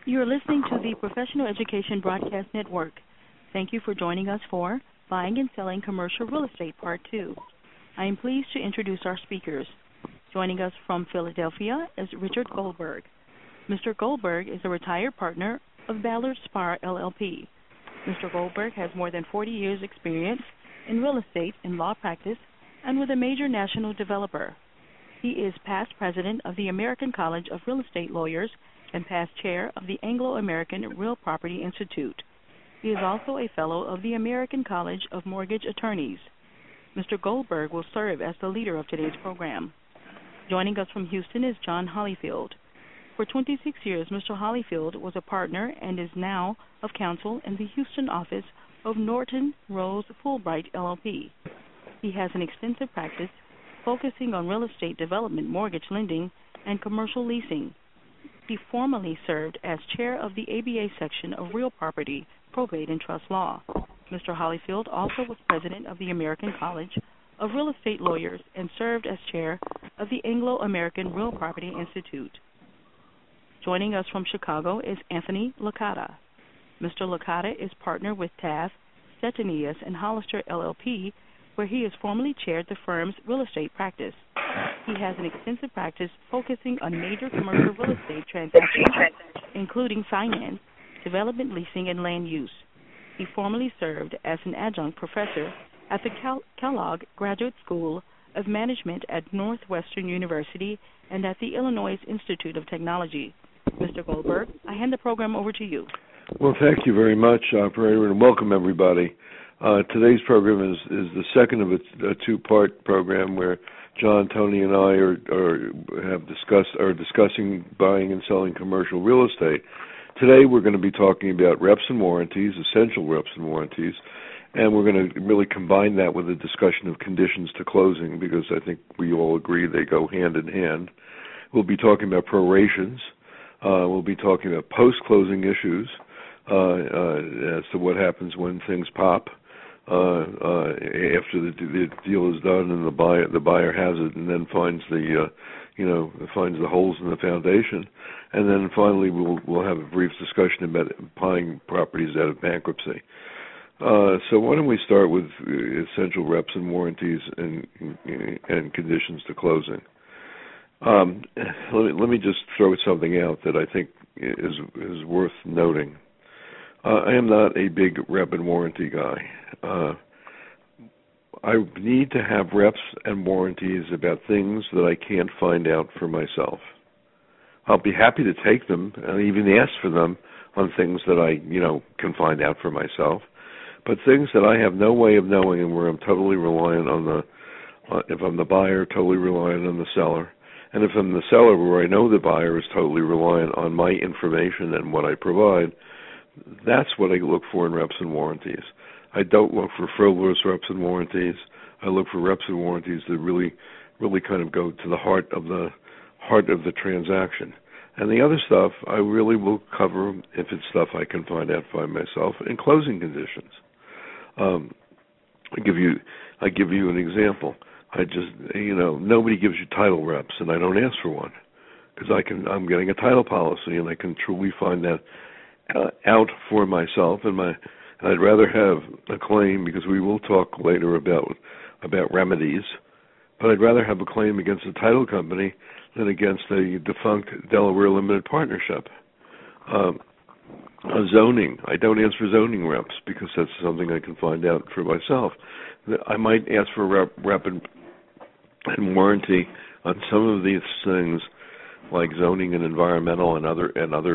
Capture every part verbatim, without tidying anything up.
You're listening to the Professional Education Broadcast Network. Thank you for joining us for Buying and Selling Commercial Real Estate Part two. I am pleased to introduce our speakers. Joining us from Philadelphia is Richard Goldberg. Mister Goldberg is a retired partner of Ballard Spahr, L L P. Mister Goldberg has more than forty years' experience in real estate and law practice and with a major national developer. He is past president of the American College of Real Estate Lawyers and past chair of the Anglo-American Real Property Institute. He is also a fellow of the American College of Mortgage Attorneys. Mister Goldberg will serve as the leader of today's program. Joining us from Houston is John Hollyfield. For twenty-six years, Mister Hollyfield was a partner and is now of counsel in the Houston office of Norton Rose Fulbright, L L P. He has an extensive practice focusing on real estate development, mortgage lending, and commercial leasing. He formerly served as chair of the A B A section of Real Property, Probate, and Trust Law. Mister Hollyfield also was president of the American College of Real Estate Lawyers and served as chair of the Anglo-American Real Property Institute. Joining us from Chicago is Anthony Licata. Mister Licata is partner with Taft, Stettinius, and Hollister, L L P, where he has formerly chaired the firm's real estate practice. He has an extensive practice focusing on major commercial real estate transactions, including finance, development, leasing, and land use. He formerly served as an adjunct professor at the Cal- Kellogg Graduate School of Management at Northwestern University and at the Illinois Institute of Technology. Mister Goldberg, I hand the program over to you. Well, thank you very much, operator, and welcome everybody. Uh, today's program is, is the second of a, a two-part program where John, Tony, and I are, are have discussed are discussing buying and selling commercial real estate. Today, we're going to be talking about reps and warranties, essential reps and warranties, and we're going to really combine that with a discussion of conditions to closing because I think we all agree they go hand in hand. We'll be talking about prorations. Uh, we'll be talking about post-closing issues uh, uh, as to what happens when things pop. Uh, uh, after the, the deal is done and the buyer the buyer has it and then finds the uh, you know finds the holes in the foundation, and then finally we'll we'll have a brief discussion about buying properties out of bankruptcy. Uh, so why don't we start with essential reps and warranties and and conditions to closing. Um, let me let me just throw something out that I think is is worth noting. Uh, I am not a big rep and warranty guy. Uh, I need to have reps and warranties about things that I can't find out for myself. I'll be happy to take them and even ask for them on things that I, you know, can find out for myself. But things that I have no way of knowing and where I'm totally reliant on the, uh, if I'm the buyer, totally reliant on the seller. And if I'm the seller where I know the buyer is totally reliant on my information and what I provide, that's what I look for in reps and warranties. I don't look for frivolous reps and warranties. I look for reps and warranties that really, really kind of go to the heart of the heart of the transaction. And the other stuff I really will cover if it's stuff I can find out by myself in closing conditions. Um, I give you, I give you an example. I just, you know, nobody gives you title reps, and I don't ask for one because I can. I'm getting a title policy, and I can truly find that Uh, out for myself, and my, and I'd rather have a claim because we will talk later about about remedies. But I'd rather have a claim against a title company than against a defunct Delaware limited partnership. Um, uh, zoning, I don't ask for zoning reps because that's something I can find out for myself. I might ask for rep, rep and, and warranty on some of these things, like zoning and environmental and other and other.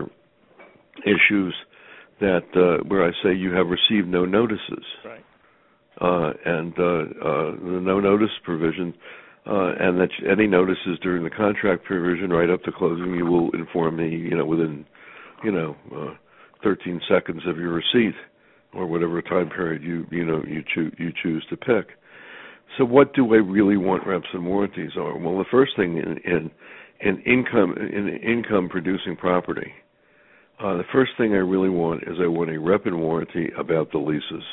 issues that uh, where I say you have received no notices, right. uh, and uh, uh, the no notice provision, uh, and that any notices during the contract provision right up to closing, you will inform me, you know, within, you know, uh, thirteen seconds of your receipt, or whatever time period you you know you choose you choose to pick. So, what do I really want reps and warranties are? Well, the first thing in in, in income in income producing property. Uh, the first thing I really want is I want a rep and warranty about the leases.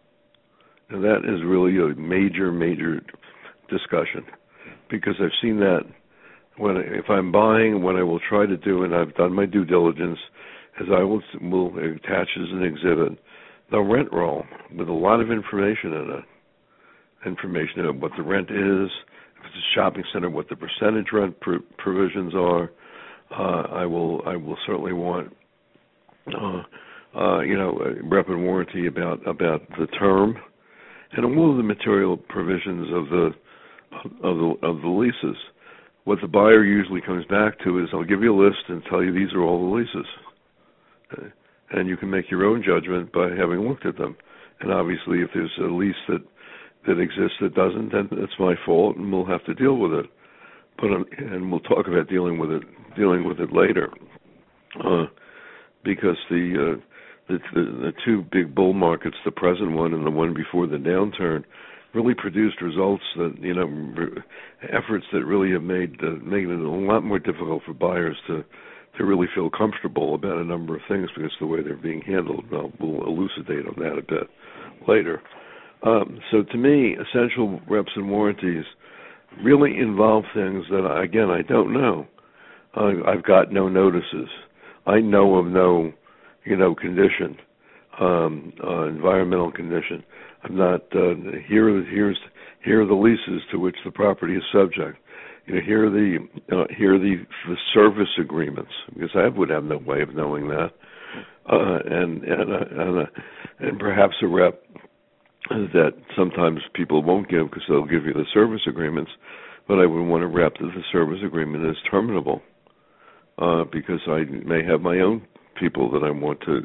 And that is really a major, major discussion because I've seen that when if I'm buying, what I will try to do, and I've done my due diligence, as I will, will attach as an exhibit, the rent roll with a lot of information in it. Information of what the rent is, if it's a shopping center, what the percentage rent pr- provisions are. Uh, I will I will certainly want uh, uh, you know rep and warranty about about the term and all of the material provisions of the of the of the leases. What the buyer usually comes back to is, I'll give you a list and tell you these are all the leases, okay? And you can make your own judgment by having looked at them. And obviously, if there's a lease that that exists that doesn't, then it's my fault, and we'll have to deal with it. But um, and we'll talk about dealing with it, dealing with it later, uh, because the, uh, the the the two big bull markets, the present one and the one before the downturn, really produced results that you know re- efforts that really have made uh, made it a lot more difficult for buyers to to really feel comfortable about a number of things because of the way they're being handled. Now, we'll elucidate on that a bit later. Um, so to me, essential reps and warranties really involve things that, again, I don't know. Uh, I've got no notices. I know of no, you know, condition, um, uh, environmental condition. I'm not, uh, here, here's, here are the leases to which the property is subject. You know, here are the, uh, here are the, the service agreements, because I would have no way of knowing that. Uh, and, and, uh, and, uh, and perhaps a rep that sometimes people won't give because they'll give you the service agreements, but I would want to rep that the service agreement is terminable uh, because I may have my own people that I want to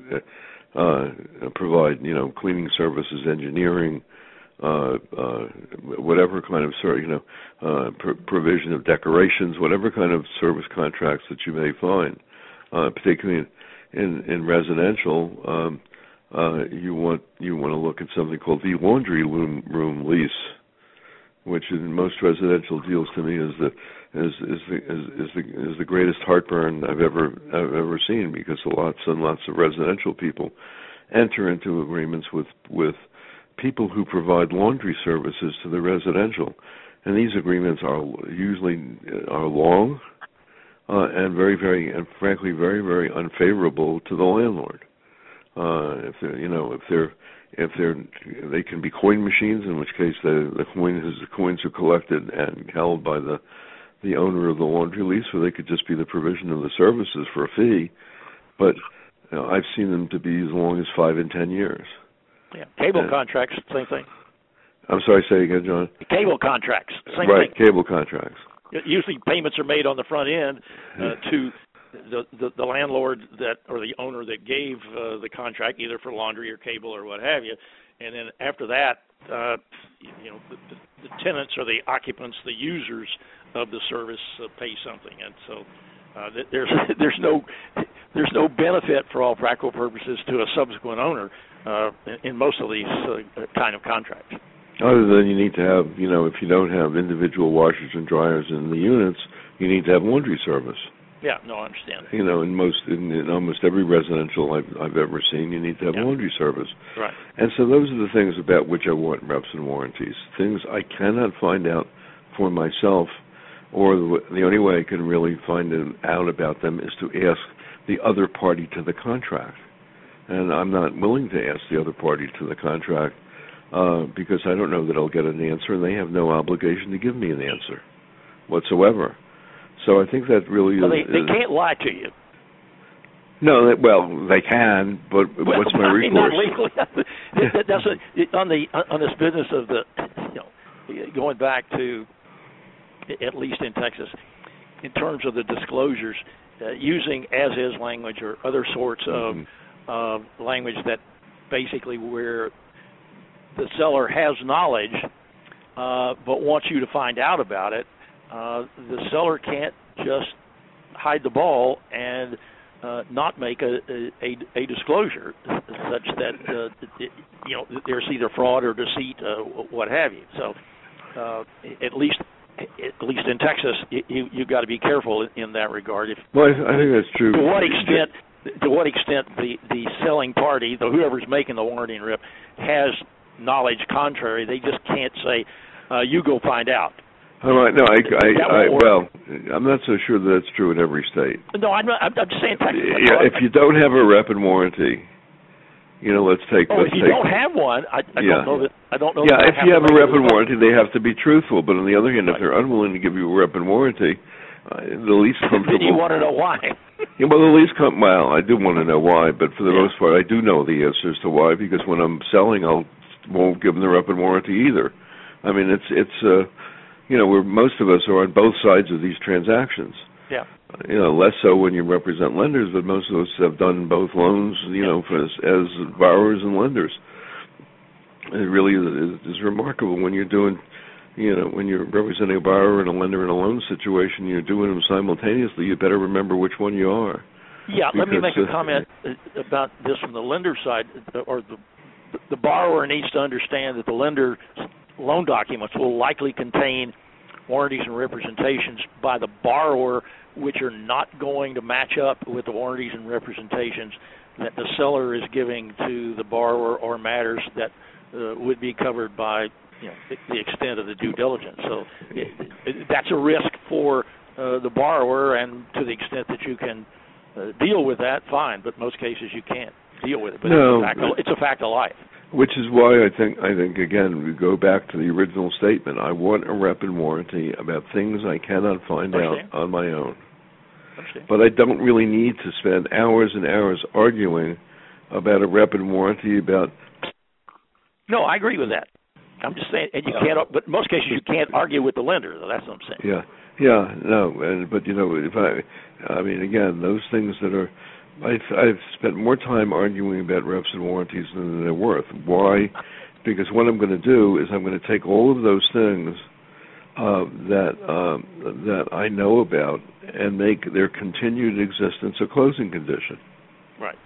uh, provide, you know, cleaning services, engineering, uh, uh, whatever kind of, you know, uh, pr- provision of decorations, whatever kind of service contracts that you may find, uh, particularly in, in, in residential. Um, Uh, you want you want to look at something called the laundry room, room lease, which in most residential deals to me is the is is the is, is the is the greatest heartburn I've ever I've ever seen, because lots and lots of residential people enter into agreements with with people who provide laundry services to the residential, and these agreements are usually are long uh, and very very and frankly very very unfavorable to the landlord. Uh, if they're, you know, if they're, if they're, they can be coin machines, in which case the the coins, the coins are collected and held by the the owner of the laundry lease, or they could just be the provision of the services for a fee. But you know, I've seen them to be as long as five and ten years. Yeah, cable and, contracts, same thing. I'm sorry, say again, John. Cable contracts, same right, thing. Cable contracts. Usually, payments are made on the front end uh, to. The, the the landlord that or the owner that gave uh, the contract, either for laundry or cable or what have you, and then after that, uh, you know, the, the, the tenants or the occupants, the users of the service, uh, pay something, and so uh, there's there's no there's no benefit for all practical purposes to a subsequent owner uh, in, in most of these uh, kind of contracts. Other than you need to have, you know, if you don't have individual washers and dryers in the units, you need to have laundry service. Yeah, no, I understand. You know, in most, in, in almost every residential I've, I've ever seen, you need to have yeah. laundry service. Right. And so those are the things about which I want reps and warranties. Things I cannot find out for myself, or the, the only way I can really find out about them is to ask the other party to the contract. And I'm not willing to ask the other party to the contract uh, because I don't know that I'll get an answer, and they have no obligation to give me an answer whatsoever. So I think that really well, is... They, they is, can't lie to you. No, they, well, they can, but well, what's my I recourse? mean, not legally. that, that's a, on the on this business of the, you know, going back to, at least in Texas, in terms of the disclosures, uh, using as-is language or other sorts mm-hmm. of uh, language that basically where the seller has knowledge uh, but wants you to find out about it, uh, the seller can't just hide the ball and uh, not make a, a, a disclosure such that uh, it, you know there's either fraud or deceit, uh, what have you. So uh, at least at least in Texas, you you got to be careful in that regard. If, well, I think that's true. To what extent? To what extent the, the selling party, the whoever's making the warranty and rip, has knowledge contrary, they just can't say, uh, "You go find out." Oh, I, no, I, I, I, well, I'm not so sure that that's true in every state. No, I'm not. I'm just saying. Yeah, if you don't have a rep and warranty, you know, let's take. Oh, let's if you take, don't have one, I, I yeah. don't know that. I don't know. Yeah, that if you have a rep and warranty, they have to be truthful. But on the other hand, if they're unwilling to give you a rep and warranty, uh, the least comfortable. Then you want to know why. Yeah, well, the least com- well, I do want to know why, but for the yeah. most part, I do know the answers to why, because when I'm selling, I'll won't give them the rep and warranty either. I mean, it's it's uh, you know, we're most of us are on both sides of these transactions. Yeah. You know, less so when you represent lenders, but most of us have done both loans, you yeah. know, for, as, as borrowers and lenders. It really is, is remarkable when you're doing, you know, when you're representing a borrower and a lender in a loan situation, you're doing them simultaneously. You better remember which one you are. Yeah, because, let me make a uh, comment about this from the lender side, or the the borrower needs to understand that the lender's loan documents will likely contain warranties and representations by the borrower which are not going to match up with the warranties and representations that the seller is giving to the borrower, or matters that uh, would be covered by, you know, the, the extent of the due diligence. So it, it, that's a risk for uh, the borrower, and to the extent that you can uh, deal with that, fine. But most cases you can't deal with it. But no, it's, a fact of, it's a fact of life. Which is why I think, I think again, we go back to the original statement. I want a rep and warranty about things I cannot find Understand. out on my own. Understand. But I don't really need to spend hours and hours arguing about a rep and warranty about... No, I agree with that. I'm just saying, and you can't, but in most cases you can't argue with the lender, though. That's what I'm saying. Yeah, yeah, no, and, but you know, if I, I mean, again, those things that are, I've, I've spent more time arguing about reps and warranties than they're worth. Why? Because what I'm going to do is I'm going to take all of those things uh, that um, that I know about and make their continued existence a closing condition. Right.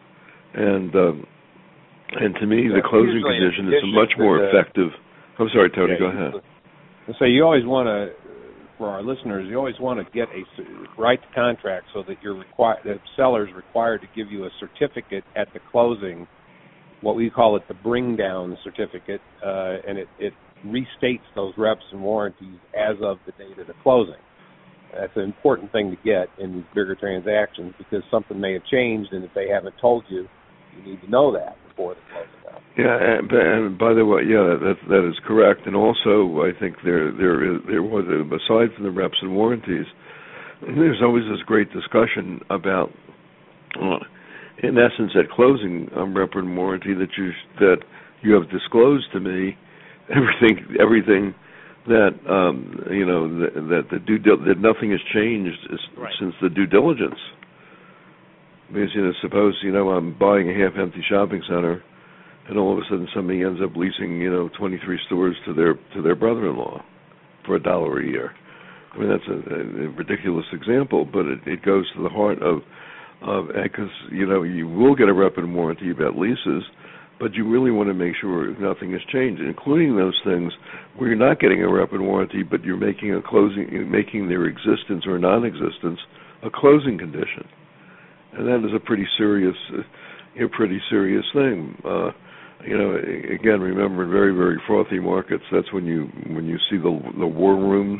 And um, and to me, yeah, the closing condition is a much more the, effective. I'm sorry, Tony. Yeah, go ahead. So you always want to, for our listeners, you always want to get a right to contract so that you're required, the seller's required to give you a certificate at the closing. What we call it the bring down certificate, uh, and it, it restates those reps and warranties as of the date of the closing. That's an important thing to get in these bigger transactions, because something may have changed, and if they haven't told you, you need to know that before the closing out. Yeah, and, and by the way, yeah, that that is correct. And also, I think there there is there was a, aside from the reps and warranties, there's always this great discussion about, uh, in essence, at closing, um, rep and warranty that you that you have disclosed to me everything everything that um, you know that, that the due that nothing has changed right. since the due diligence. Because, you know, suppose, you know, I'm buying a half-empty shopping center, and all of a sudden somebody ends up leasing, you know, twenty-three stores to their to their brother-in-law for a dollar a year. I mean, that's a, a ridiculous example, but it, it goes to the heart of, of, because, you know, you will get a rep and warranty about leases, but you really want to make sure nothing has changed, including those things where you're not getting a rep and warranty, but you're making a closing, making their existence or non-existence a closing condition. And that is a pretty serious, uh, a pretty serious thing. Uh, you know, again, remember, in very, very frothy markets, that's when you when you see the the war rooms.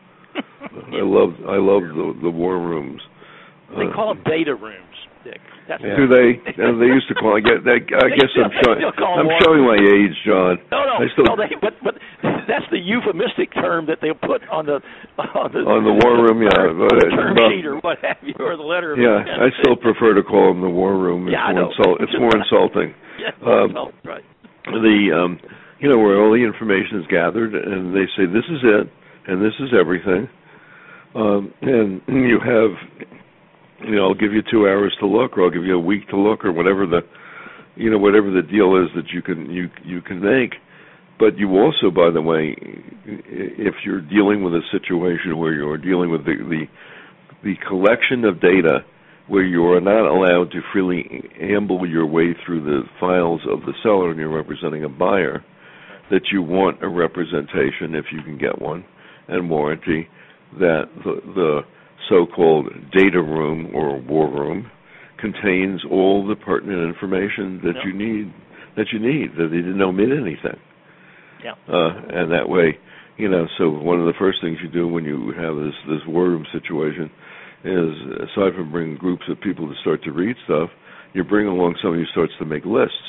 I love I love the the war rooms. They uh, call them data rooms, Dick. That's do they? Uh, they used to call. I guess, I guess I'm showing. I'm showing my age, John. No, no, I still, no. They, but but that's the euphemistic term that they'll put on the on the, on the war room, yeah, or, but, the term but, sheet or what have you, or the letter. Of yeah, intent. I still prefer to call them the war room. It's yeah, more I know. insult. It's more insulting. Yeah, um, no, right. The um, you know, where all the information is gathered, and they say this is it, and this is everything, um, and you have. You know, I'll give you two hours to look, or I'll give you a week to look, or whatever the, you know, whatever the deal is that you can you you can make. But you also, by the way, if you're dealing with a situation where you're dealing with the the, the collection of data where you are not allowed to freely amble your way through the files of the seller and you're representing a buyer, that you want a representation, if you can get one, and warranty that the the so-called data room or war room contains all the pertinent information that yep. you need, that you need, that they didn't omit anything. Yeah. Uh, and that way, You know, so one of the first things you do when you have this this war room situation is, aside from bringing groups of people to start to read stuff, you bring along somebody who starts to make lists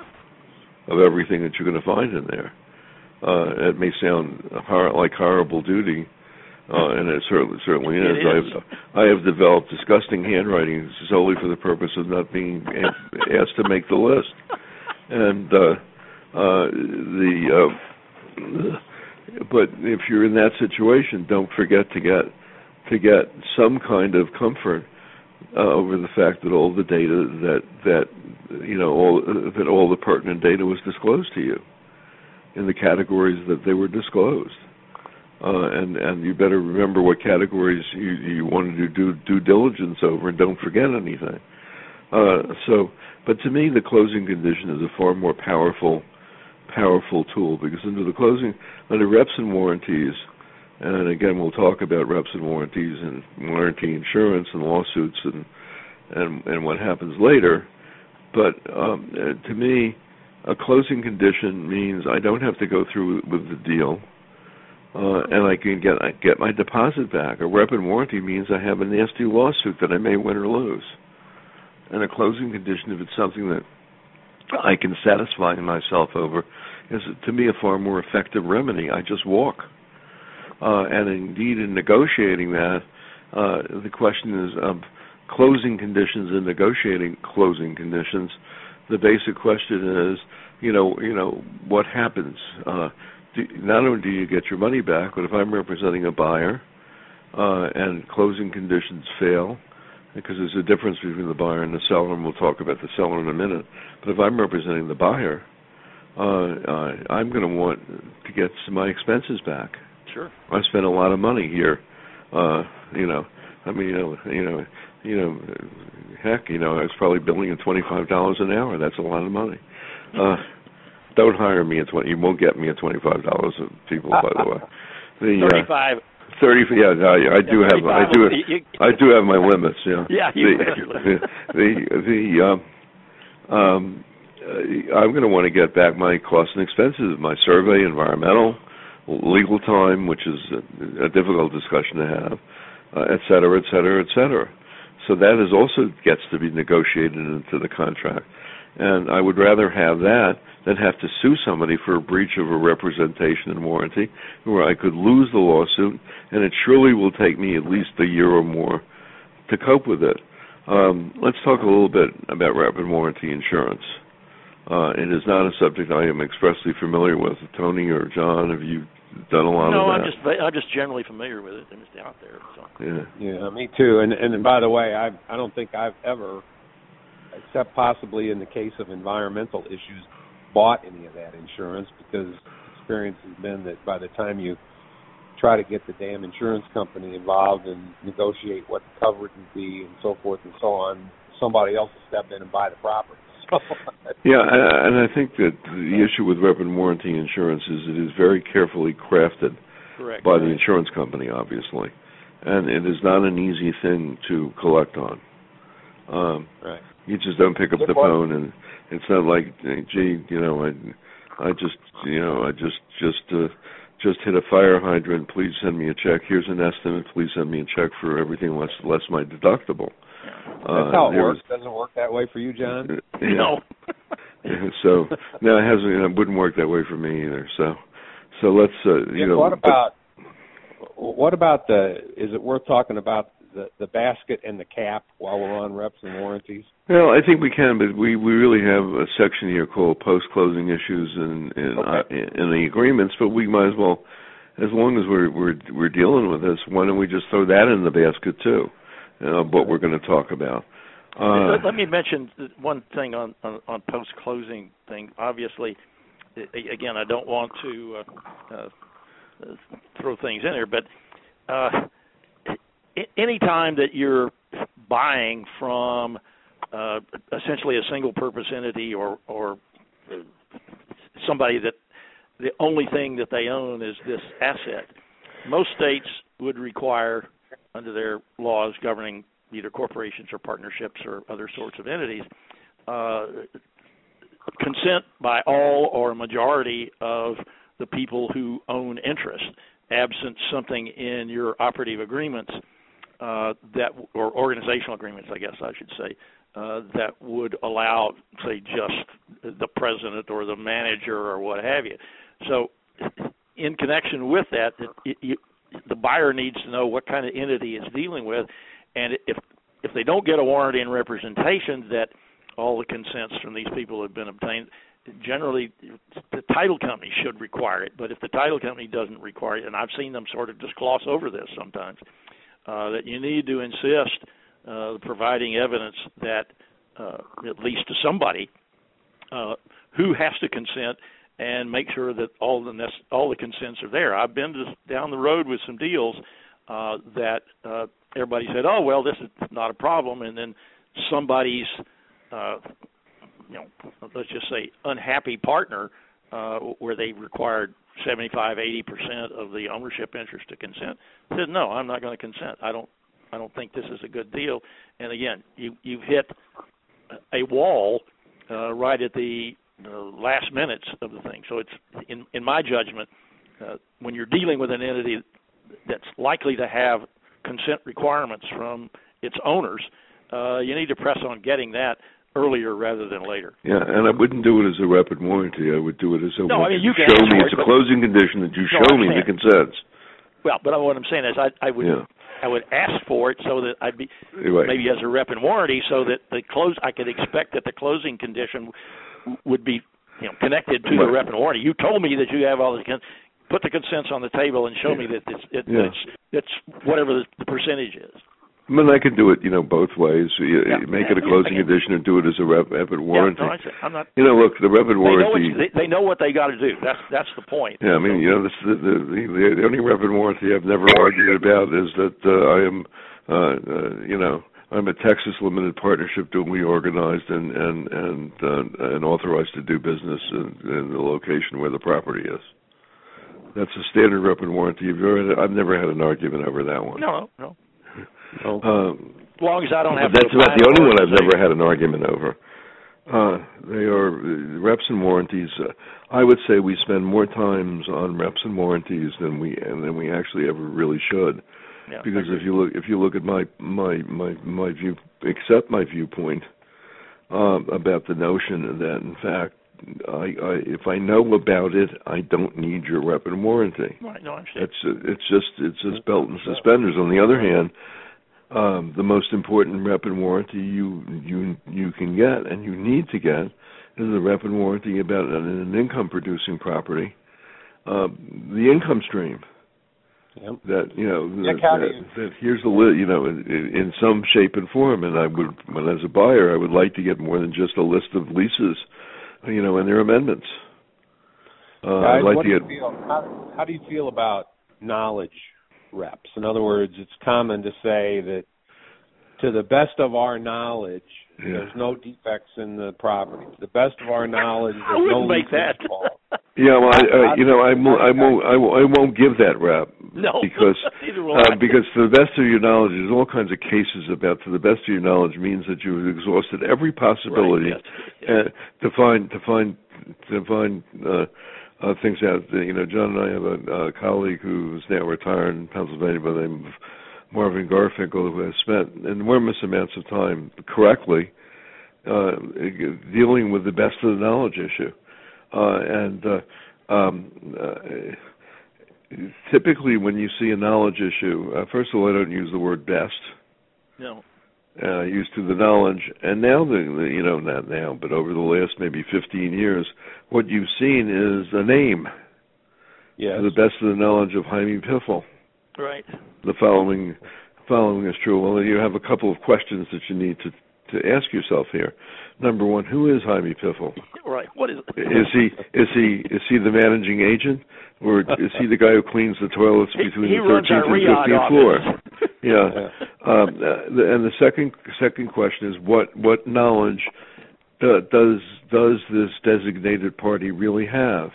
of everything that you're going to find in there. Uh, it may sound hor- like horrible duty, uh, and it certainly certainly is. It is. I have, I have developed disgusting handwriting solely for the purpose of not being asked to make the list. And uh, uh, the uh, but if you're in that situation, don't forget to get to get some kind of comfort uh, over the fact that all the data that that you know all that all the pertinent data was disclosed to you in the categories that they were disclosed, uh, and and you better remember what categories you, you want to do due diligence over, and don't forget anything. Uh, so, but to me, the closing condition is a far more powerful powerful tool, because under the closing under reps and warranties. And again, we'll talk about reps and warranties and warranty insurance and lawsuits and and, and what happens later. But um, uh, to me, a closing condition means I don't have to go through with the deal, uh, and I can get I get my deposit back. A rep and warranty means I have a nasty lawsuit that I may win or lose. And a closing condition, if it's something that I can satisfy myself over, is to me a far more effective remedy. I just walk. Uh, and indeed, in negotiating that, uh, the question is of closing conditions and negotiating closing conditions. The basic question is, you know, you know, what happens? Uh, do, not only do you get your money back, but if I'm representing a buyer uh, and closing conditions fail, because there's a difference between the buyer and the seller, and we'll talk about the seller in a minute. But if I'm representing the buyer, uh, uh, I'm going to want to get some of my expenses back. Sure. I spent a lot of money here. Uh, you know, I mean, you know, you know, you know, heck, you know, I was probably billing at twenty-five dollars an hour. That's a lot of money. Uh, don't hire me at twenty. You won't get me at twenty-five dollars. People, by the way. The, Thirty-five. Uh, Thirty. Yeah, I, I do yeah, have. I do. I do have my limits. Yeah. Yeah. You the, the the um, um, uh, I'm going to want to get back my costs and expenses, my survey, environmental, legal time, which is a, a difficult discussion to have, uh, et cetera, et cetera, et cetera. So that is also gets to be negotiated into the contract. And I would rather have that than have to sue somebody for a breach of a representation and warranty, where I could lose the lawsuit, and it surely will take me at least a year or more to cope with it. Um, let's talk a little bit about rep and warranty insurance. Uh, it is not a subject I am expressly familiar with. Tony or John, have you done a lot no, of that? No, I'm just I'm just generally familiar with it. I'm just out there. So. Yeah, yeah, me too. And and by the way, I I don't think I've ever, except possibly in the case of environmental issues, bought any of that insurance, because experience has been that by the time you try to get the damn insurance company involved and negotiate what the coverage would be and so forth and so on, somebody else will step in and buy the property. Yeah, and I think that the issue with rep and warranty insurance is it is very carefully crafted Correct. by the insurance company, obviously, and it is not an easy thing to collect on. Um, right. You just don't pick up the phone, and it's not like, gee, you know, I, I just, you know, I just, just, uh, just hit a fire hydrant. Please send me a check. Here's an estimate. Please send me a check for everything less, less my deductible. That's how it works. Doesn't it work that way for you, John? Uh, yeah. No. so no, it hasn't. It wouldn't work that way for me either. So, so let's, uh, you yeah, know. What about but, what about the? Is it worth talking about the the basket and the cap while we're on reps and warranties? Well, I think we can, but we, we really have a section here called post-closing issues and in, okay. uh, in the agreements. But we might as well, as long as we're we're we're dealing with this, why don't we just throw that in the basket too? Uh, what we're going to talk about. Uh, let, let me mention one thing on, on, on post-closing thing. Obviously, again, I don't want to uh, uh, throw things in there, but uh, any time that you're buying from uh, essentially a single-purpose entity or, or somebody that the only thing that they own is this asset, most states would require, under their laws governing either corporations or partnerships or other sorts of entities, uh, consent by all or a majority of the people who own interest, absent something in your operative agreements uh, that, or organizational agreements, I guess I should say, uh, that would allow, say, just the president or the manager or what have you. So, in connection with that, it, it, the buyer needs to know what kind of entity it's dealing with, and if if they don't get a warranty and representation that all the consents from these people have been obtained, generally the title company should require it. But if the title company doesn't require it, and I've seen them sort of just gloss over this sometimes, uh, that you need to insist uh, providing evidence that uh, at least to somebody uh, who has to consent, and make sure that all the nec- all the consents are there. I've been to, down the road with some deals uh, that uh, everybody said, "Oh, well, this is not a problem," and then somebody's, uh, you know, let's just say, unhappy partner, uh, where they required seventy-five, eighty percent of the ownership interest to consent, said, "No, I'm not going to consent. I don't, I don't think this is a good deal." And again, you you've hit a wall uh, right at the the last minutes of the thing. So it's, in, in my judgment, uh, when you're dealing with an entity that's likely to have consent requirements from its owners, uh, you need to press on getting that earlier rather than later. Yeah, and I wouldn't do it as a rep and warranty. I would do it as a no, I mean, you can show me it, it's a closing condition that you no, show me the consents. Well, but what I'm saying is I, I would yeah. I would ask for it so that I'd be right. maybe as a rep and warranty, so that the close I could expect that the closing condition would be, you know, connected to right. the rep and warranty. You told me that you have all the cons- put the consents on the table and show yeah. me that it's it, yeah. it's it's whatever the, the percentage is. I mean, I can do it, you know, both ways. You, yeah. Make yeah. it a closing yeah. condition and do it as a rep, rep and warranty. Yeah, no, I'm not. You know, look, the rep and warranty. They know, they, they know what they got to do. That's that's the point. Yeah, I mean, you know, this, the, the the only rep and warranty I've never argued about is that uh, I am, uh, uh, you know. I'm a Texas limited partnership duly organized and and and, uh, and authorized to do business in, in the location where the property is. That's a standard rep and warranty. You've ever, I've never had an argument over that one. No, no. no. Um, as long as I don't have. That's to about the only one I've never had an argument over. Uh, they are uh, reps and warranties. Uh, I would say we spend more times on reps and warranties than we and than we actually ever really should. Yeah, because if you look, if you look at my my my my view, accept my viewpoint um, about the notion that in fact, I, I if I know about it, I don't need your rep and warranty. Right, no, I understand. It's it's just it's just belt and suspenders. On the other hand, um, the most important rep and warranty you you you can get and you need to get is the rep and warranty about an, an income producing property, uh, the income stream. Yep. That you know Nick, that, that, you... that here's the li- you know in, in some shape and form, and I would, when as a buyer, I would like to get more than just a list of leases, you know, and their amendments. Uh, Guys, I'd like what to do get. You feel, how, how do you feel about knowledge reps? In other words, it's common to say that to the best of our knowledge, yeah. there's no defects in the property. To the best of our knowledge, there's I wouldn't no make that. Yeah, well, I, I, you know, I won't, I won't, I won't, I won't give that rep. No, because neither will uh, I. because to the best of your knowledge, there's all kinds of cases about. To the best of your knowledge means that you've exhausted every possibility right, yes, yes. Uh, to find to find to find uh, uh, things out. You know, John and I have a, a colleague who's now retired in Pennsylvania by the name of Marvin Garfinkel, who has spent enormous amounts of time correctly uh, dealing with the best of the knowledge issue. Uh, and uh, um, uh, typically, when you see a knowledge issue, uh, first of all, I don't use the word best. No. Uh, I used to the knowledge, and now the, the you know not now, but over the last maybe fifteen years, what you've seen is a name. Yes. To the best of the knowledge of Jaime Piffle. Right. The following, following is true. Well, you have a couple of questions that you need to to ask yourself here. Number one, who is Jaime Piffle? Right. What is? Is he is he is he the managing agent, or is he the guy who cleans the toilets between he, he the thirteenth and fifteenth floor? Yeah. Um, uh, and the second second question is what what knowledge uh, does does this designated party really have?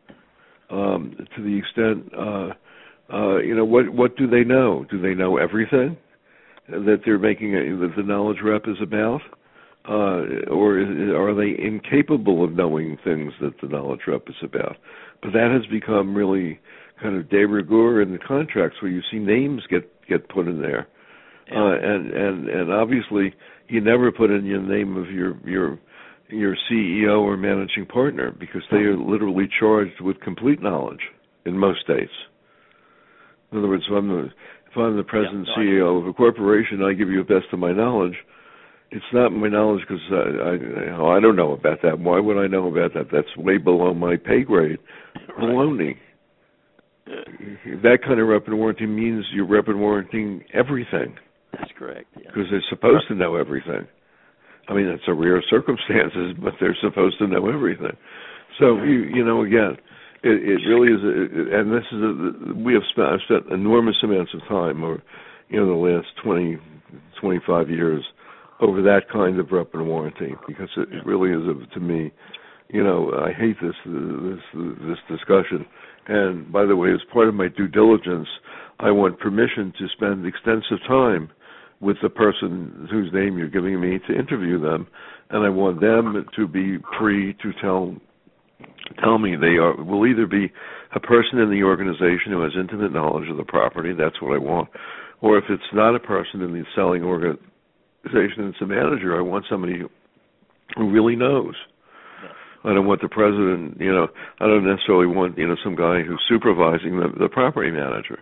Um, to the extent, uh, uh, you know, what what do they know? Do they know everything that they're making a, that the knowledge rep is about? uh, or are they incapable of knowing things that the knowledge rep is about? But that has become really kind of de rigueur in the contracts, where you see names get get put in there, yeah. uh, and and and obviously you never put in your name of your your your C E O or managing partner, because they are literally charged with complete knowledge in most states. In other words, if I'm the, if I'm the president yeah, no, C E O of a corporation, I give you the best of my knowledge. It's not my knowledge because I, I I don't know about that. Why would I know about that? That's way below my pay grade. Right. Baloney. That kind of rep and warranty means you're rep and warranting everything. That's correct. Yeah. Because they're supposed to know everything. I mean, it's a rare circumstances, but they're supposed to know everything. So you you know again, it, it really is, a, and this is a, we have spent I've spent enormous amounts of time over you know the last twenty, twenty-five years over that kind of rep and warranty, because it, it really is a, to me, you know, I hate this this this discussion. And by the way, as part of my due diligence, I want permission to spend extensive time with the person whose name you're giving me to interview them, and I want them to be free to tell tell me they are will either be a person in the organization who has intimate knowledge of the property, that's what I want, or if it's not a person in the selling organization, it's a manager, I want somebody who really knows. I don't want the president, you know, I don't necessarily want, you know, some guy who's supervising the, the property manager.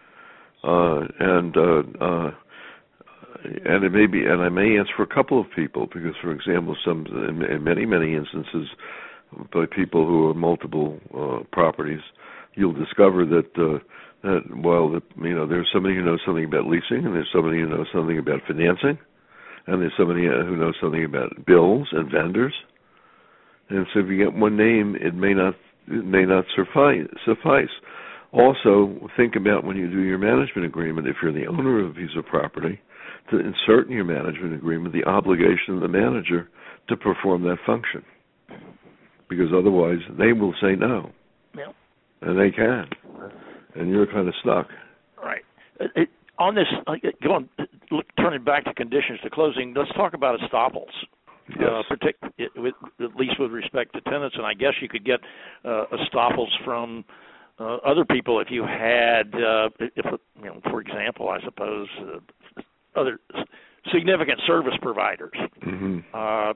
Uh, and, uh, uh, and it may be, and I may answer for a couple of people, because, for example, some, in, in many, many instances, by people who have multiple, uh, properties, you'll discover that, uh, that, well, that, you know, there's somebody who knows something about leasing, and there's somebody who knows something about financing, and there's somebody who knows something about bills and vendors. And so if you get one name, it may not it may not suffice. suffice. Also, think about when you do your management agreement, if you're the owner of a piece of property, to insert in your management agreement the obligation of the manager to perform that function. Because otherwise, they will say no. Yeah. And they can. And you're kind of stuck. Right. It, it, on this, uh, going, look, turning back to conditions to closing, let's talk about estoppels. Yes. Uh, partic- with, at least with respect to tenants, and I guess you could get uh, estoppels from uh, other people if you had, uh, if you know, for example, I suppose uh, other significant service providers. Mm-hmm. Uh,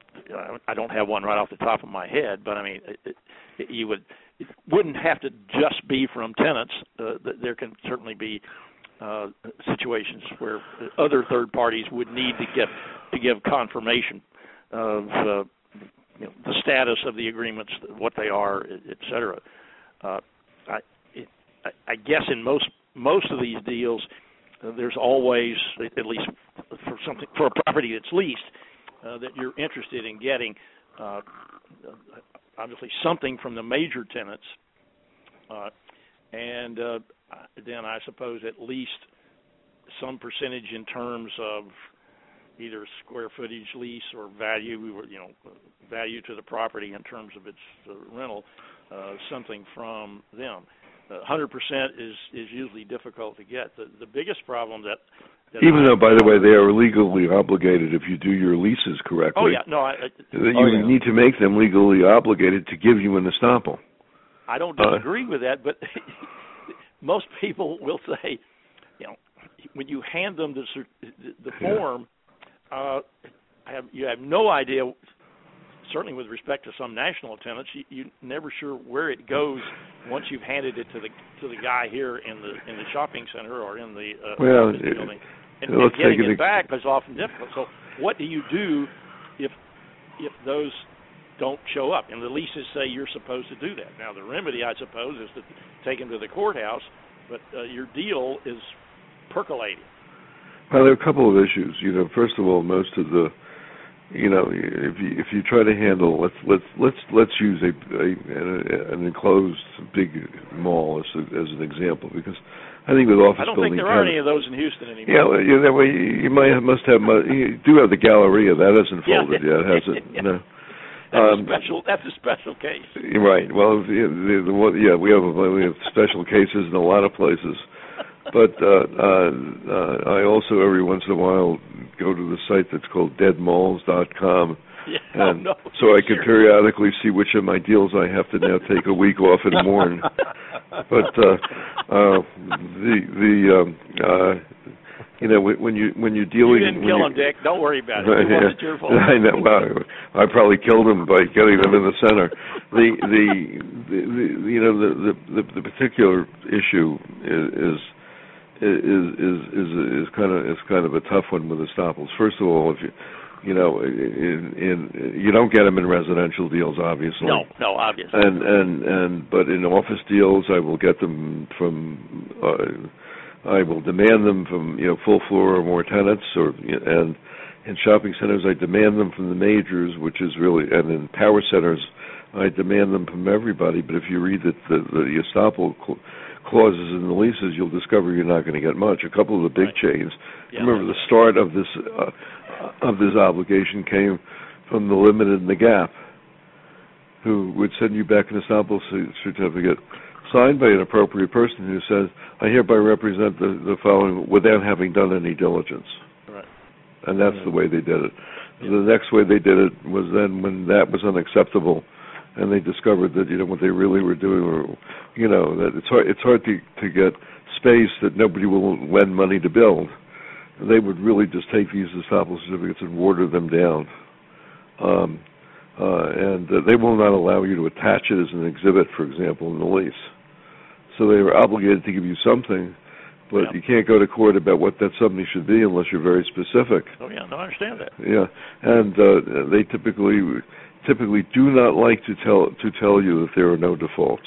I don't have one right off the top of my head, but I mean, it, it, you would it wouldn't have to just be from tenants. Uh, there can certainly be uh, situations where other third parties would need to get to give confirmation of uh, you know, the status of the agreements, what they are, et cetera. Uh, I, it, I guess in most most of these deals, uh, there's always, at least for something for a property that's leased, uh, that you're interested in getting, uh, obviously something from the major tenants, uh, and uh, then I suppose at least some percentage in terms of either square footage lease or value, you know, value to the property in terms of its uh, rental, uh, something from them. Uh, one hundred percent is, is usually difficult to get. The, the biggest problem that, that even I though, by the way, they are legally obligated if you do your leases correctly. Oh yeah, no, I, I, you oh, yeah. need to make them legally obligated to give you an estoppel. I don't disagree uh, with that, but most people will say, you know, when you hand them the the form. Yeah. Uh, have, you have no idea, certainly with respect to some national tenants, you, you're never sure where it goes once you've handed it to the to the guy here in the in the shopping center or in the uh, well, office it, building. And, and getting it back is often difficult. So what do you do if if those don't show up? And the leases say you're supposed to do that. Now, the remedy, I suppose, is to take them to the courthouse, but uh, your deal is percolating. Well, there are a couple of issues. You know, first of all, most of the, you know, if you if you try to handle, let's let's let's let's use a, a an enclosed big mall as a, as an example, because I think with office I don't building think there are any of those in Houston anymore. Yeah, well, you, that way you might have, must have you do have the Galleria. That hasn't folded yeah. yet, has it? yeah. No. That's um, a special. That's a special case. Right. Well, the, the, the, yeah, we have we have special cases in a lot of places. but uh, uh, uh, I also every once in a while go to the site that's called dead malls dot com. Yeah, and oh, no, so I can sure. periodically see which of my deals I have to now take a week off and mourn. But uh, uh, the the um, uh, you know when you when you're dealing, you didn't when kill you, him, Dick. Don't worry about it. It yeah, wasn't your fault. I know. Well, I probably killed him by getting them in the center. The the, the, the you know the, the the particular issue is is is is is kind of is kind of a tough one with estoppels. First of all, if you You know, in, in you don't get them in residential deals, obviously. No, no, obviously. And and and but in office deals, I will get them from. Uh, I will demand them from you know full floor or more tenants, or and in shopping centers, I demand them from the majors, which is really, and in power centers, I demand them from everybody. But if you read the the, the estoppel clauses in the leases, you'll discover you're not going to get much. A couple of the big right. chains. Yeah. Remember, the start of this. Uh, of this obligation came from the Limited and the Gap, who would send you back an estoppel certificate signed by an appropriate person who says, I hereby represent the, the following without having done any diligence. Right. And that's yeah. the way they did it. Yeah. The next way they did it was then when that was unacceptable and they discovered that, you know, what they really were doing were, you know, that it's hard, it's hard to, to get space that nobody will lend money to build. They would really just take these estoppel certificates and water them down. Um, uh, and uh, they will not allow you to attach it as an exhibit, for example, in the lease. So they were obligated to give you something, but yeah. you can't go to court about what that something should be unless you're very specific. Oh, yeah, no, I understand that. Yeah, and uh, they typically typically do not like to tell to tell you that there are no defaults.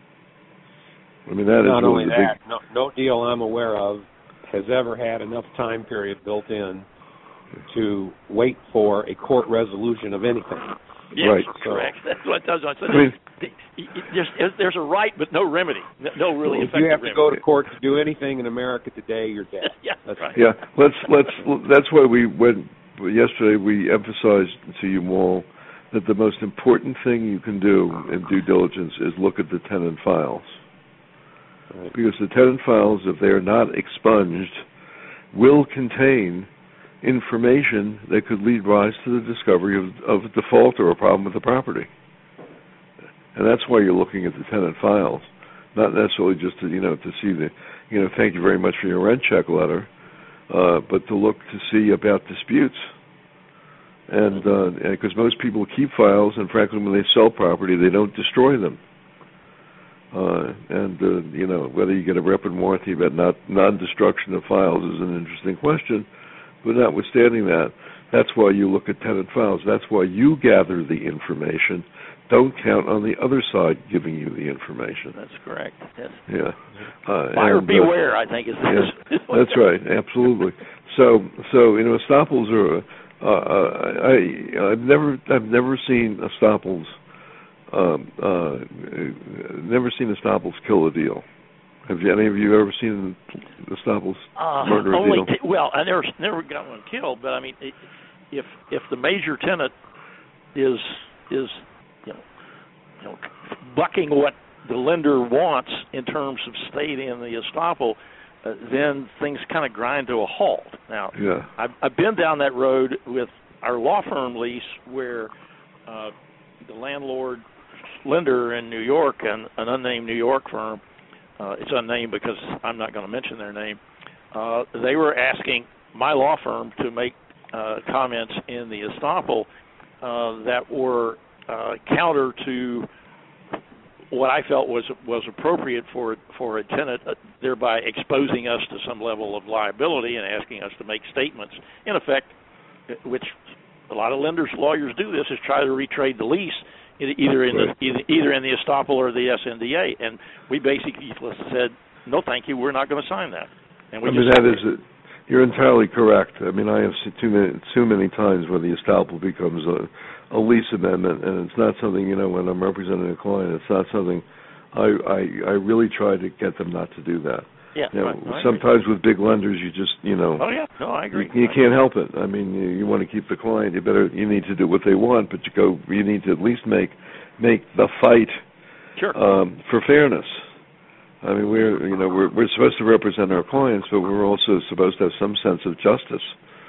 I mean, that not is really only the that, big... no, no deal I'm aware of has ever had enough time period built in to wait for a court resolution of anything. Yes, right. correct. That's what it does. So I mean, there's, there's a right, but no remedy. No really well, effective if you have to remedy. go to court to do anything in America today, you're dead. yeah, that's right. Yeah, let's let's. That's why we went yesterday. We emphasized to you all that the most important thing you can do in due diligence is look at the tenant files. Right. Because the tenant files, if they are not expunged, will contain information that could lead rise to the discovery of, of a default or a problem with the property. And that's why you're looking at the tenant files, not necessarily just to, you know, to see the, you know, thank you very much for your rent check letter, uh, but to look to see about disputes. And because uh, most people keep files, and frankly, when they sell property, they don't destroy them. Uh, and, uh, you know, whether you get a rep and warranty about not, non-destruction of files is an interesting question. But notwithstanding that, that's why you look at tenant files. That's why you gather the information. Don't count on the other side giving you the information. That's correct. Yes. Yeah. Uh, Buyer and, beware, uh, I think, is yeah, that's right. Absolutely. So, so you know, estoppels are. Uh, I I've never I've never seen estoppels. Um, uh, never seen estoppels kill a deal. Have you, any of you ever seen estoppels uh, murder a only deal? T- well, I never never got one killed, but I mean, if if the major tenant is is you know, you know bucking what the lender wants in terms of stating in the estoppel, uh, then things kind of grind to a halt. Now, yeah. I've, I've been down that road with our law firm lease where uh, the landlord lender in New York, and an unnamed New York firm, uh, it's unnamed because I'm not going to mention their name, uh, they were asking my law firm to make uh, comments in the estoppel uh, that were uh, counter to what I felt was was appropriate for for a tenant, uh, thereby exposing us to some level of liability and asking us to make statements, in effect, which a lot of lenders, lawyers do this, is try to retrade the lease either in right. the either, either in the estoppel or the S N D A, and we basically said, no, thank you, we're not going to sign that. And we I mean, just that is, a, you're entirely correct. I mean, I have seen too many, too many times where the estoppel becomes a, a lease amendment, and it's not something, you know, when I'm representing a client, it's not something, I, I, I really try to get them not to do that. Yeah, you know, right. No, sometimes with big lenders, you just, you know, oh yeah, no, I agree. You, you I can't agree. help it. I mean, you, you want to keep the client. You better, you need to do what they want, but you go, you need to at least make, make the fight sure. um, for fairness. I mean, we're you know we're we're supposed to represent our clients, but we're also supposed to have some sense of justice.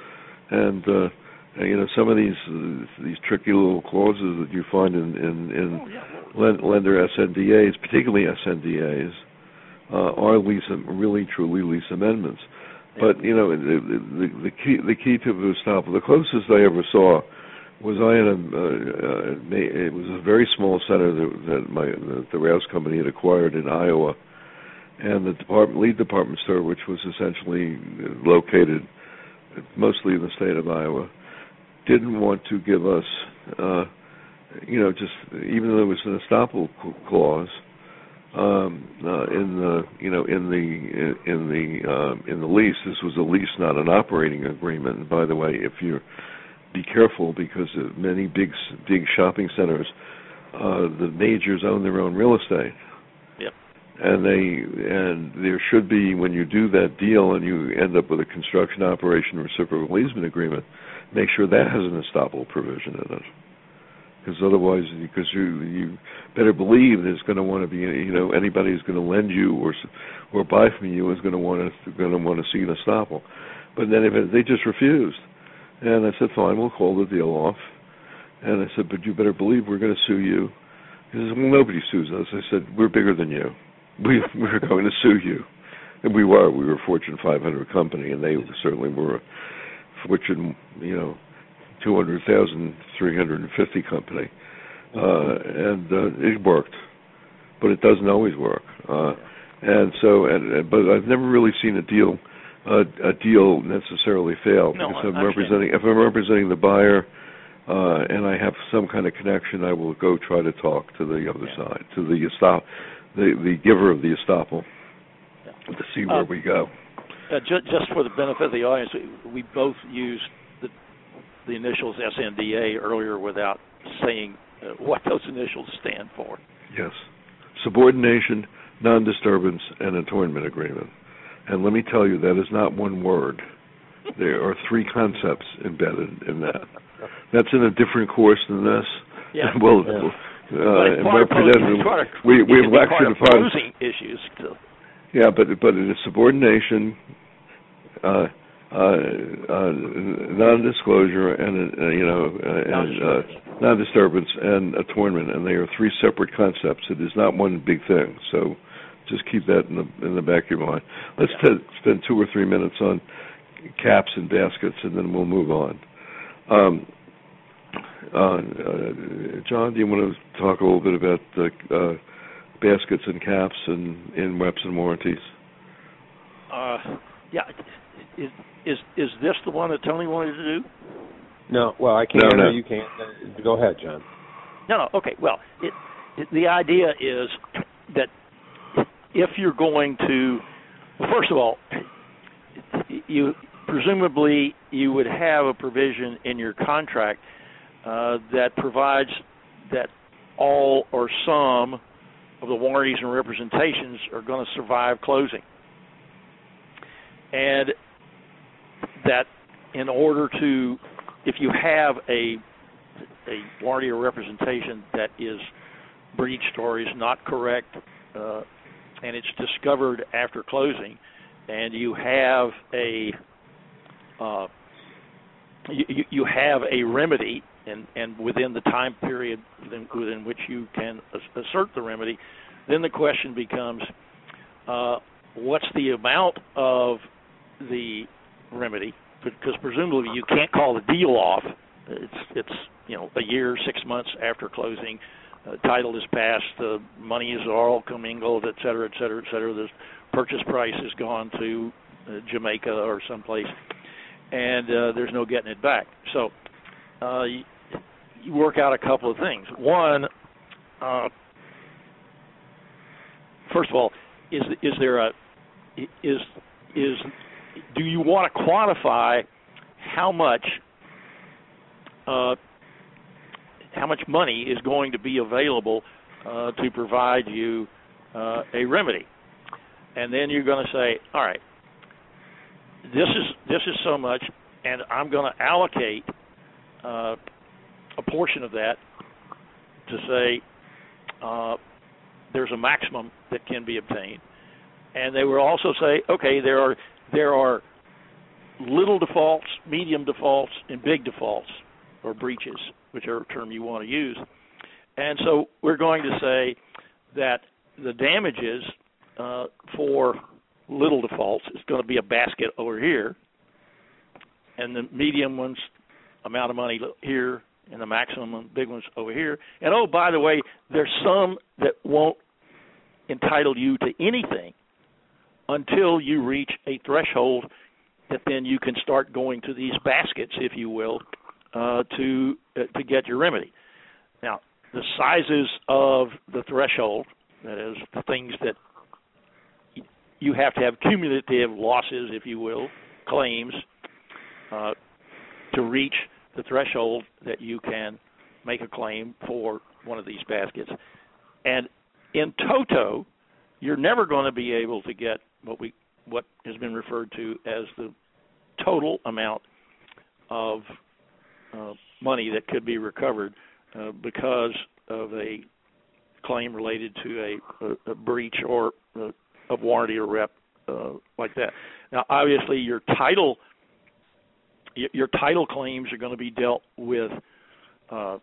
And uh, you know, some of these uh, these tricky little clauses that you find in in, in oh, yeah. lend, lender S N D As, particularly S N D As, uh, are lease really truly lease amendments. Yeah. But you know, the, the, the key the key to the estoppel, the closest I ever saw was I had a uh, uh, it was a very small center that, that my the, the Rouse company had acquired in Iowa, and the department, lead department store, which was essentially located mostly in the state of Iowa, didn't want to give us, uh, you know, just even though there was an estoppel clause um, uh, in the, you know, in the in the uh, in the lease. This was a lease, not an operating agreement. And by the way, if you be careful, because of many big big shopping centers, uh, the majors own their own real estate. Yep. And they and there should be, when you do that deal and you end up with a construction operation reciprocal easement agreement, make sure that has an estoppel provision in it. Because otherwise, because you you better believe there's going to want to be, you know, anybody who's going to lend you or or buy from you is going to want to going to want to see an estoppel. But then if it, they just refused, and I said, fine, we'll call the deal off. And I said, but you better believe we're going to sue you. He says, well, nobody sues us. I said, we're bigger than you. We we're going to sue you, and we were. We were a Fortune five hundred company, and they certainly were a Fortune, you know, two hundred thousand, three hundred fifty company, uh, and uh, it worked, but it doesn't always work. Uh, and so, and, but I've never really seen a deal, uh, a deal necessarily fail, No, because I'm I representing. If I'm representing the buyer, uh, and I have some kind of connection, I will go try to talk to the other yeah. side, to the estop. The, the giver of the estoppel, yeah. to see where uh, we go. Uh, ju- just for the benefit of the audience, we, we both used the, the initials S N D A earlier without saying uh, what those initials stand for. Yes. Subordination, non-disturbance, and attornment agreement. And let me tell you, that is not one word. There are three concepts embedded in that. That's in a different course than this. Yeah. well, yeah. Uh, and representative, we we have lectured upon closing issues. Too. Yeah, but but it is subordination, uh, uh, uh, non-disclosure, and uh, you know, uh, and uh, non-disturbance and attornment, and they are three separate concepts. It is not one big thing. So just keep that in the in the back of your mind. Let's yeah. t- spend two or three minutes on caps and baskets, and then we'll move on. Um, Uh, uh, John, do you want to talk a little bit about uh, uh, baskets and caps and in reps and warranties? Uh, yeah. Is is is this the one that Tony wanted to do? No. Well, I can't. No, no. You can't. Uh, go ahead, John. No, no. Okay. Well, it, it, the idea is that if you're going to, well, first of all, you presumably you would have a provision in your contract Uh, that provides that all or some of the warranties and representations are going to survive closing. And that in order to, if you have a a warranty or representation that is breached or is not correct, uh, and it's discovered after closing, and you have a uh, you, you have a remedy, and, and within the time period within, within which you can assert the remedy, then the question becomes, uh, what's the amount of the remedy? Because presumably you can't call the deal off. It's, it's you know, a year, six months after closing, uh, title is passed, the money is all commingled, et cetera, et cetera, et cetera. The purchase price has gone to uh, Jamaica or someplace, and uh, there's no getting it back. So uh, you, you work out a couple of things. One, uh, first of all, is is there a is is do you want to quantify how much uh, how much money is going to be available uh, to provide you uh, a remedy? And then you're going to say, all right, this is this is so much, and I'm going to allocate uh, a portion of that to say uh, there's a maximum that can be obtained, And they will also say, okay, there are there are little defaults, medium defaults, and big defaults, or breaches, whichever term you want to use. And so we're going to say that the damages uh, for little defaults is going to be a basket over here, and the medium ones, amount of money here, and the maximum big ones over here. And, oh, by the way, there's some that won't entitle you to anything until you reach a threshold that then you can start going to these baskets, if you will, uh, to uh, to get your remedy. Now, the sizes of the threshold, that is, the things that you have to have cumulative losses, if you will, claims, uh, to reach the threshold that you can make a claim for one of these baskets. And in toto, you're never going to be able to get what we what has been referred to as the total amount of uh, money that could be recovered uh, because of a claim related to a, a, a breach or uh, of warranty or rep uh, like that. Now, obviously, your title your title claims are going to be dealt with uh,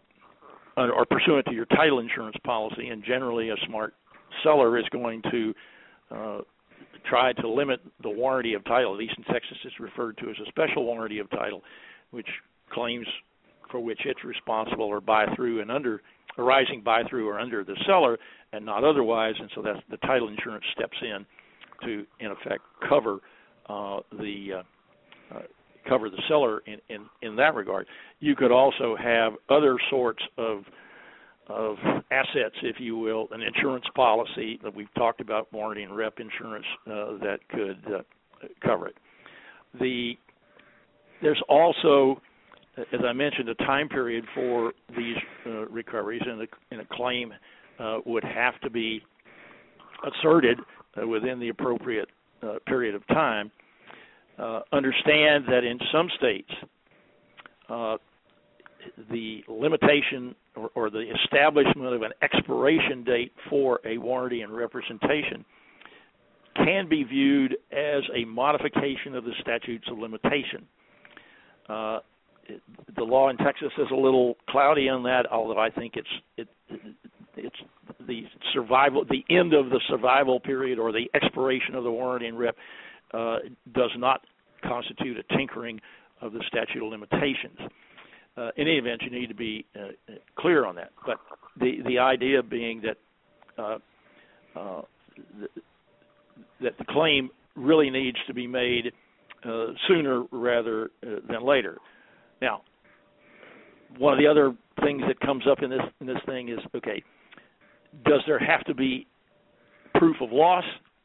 or pursuant to your title insurance policy, and generally a smart seller is going to uh, try to limit the warranty of title. At least in Texas, it's referred to as a special warranty of title, which claims for which it's responsible are by through and under, arising by through or under the seller and not otherwise, and so that's the title insurance steps in to, in effect, cover uh, the uh, uh, cover the seller in, in, in that regard. You could also have other sorts of of assets, if you will, an insurance policy that we've talked about, warranty and rep insurance, uh, that could uh, cover it. The there's also, as I mentioned, a time period for these uh, recoveries, and a, and a claim uh, would have to be asserted uh, within the appropriate uh, period of time. Uh, understand that in some states, uh, the limitation or, or the establishment of an expiration date for a warranty and representation can be viewed as a modification of the statutes of limitation. Uh, it, the law in Texas is a little cloudy on that, although I think it's it, it's the survival, the end of the survival period or the expiration of the warranty and rep uh, does not constitute a tinkering of the statute of limitations. Uh, in any event, you need to be uh, clear on that. But the the idea being that uh, uh, th- that the claim really needs to be made uh, sooner rather uh, than later. Now, one of the other things that comes up in this in this thing is, okay, does there have to be proof of loss,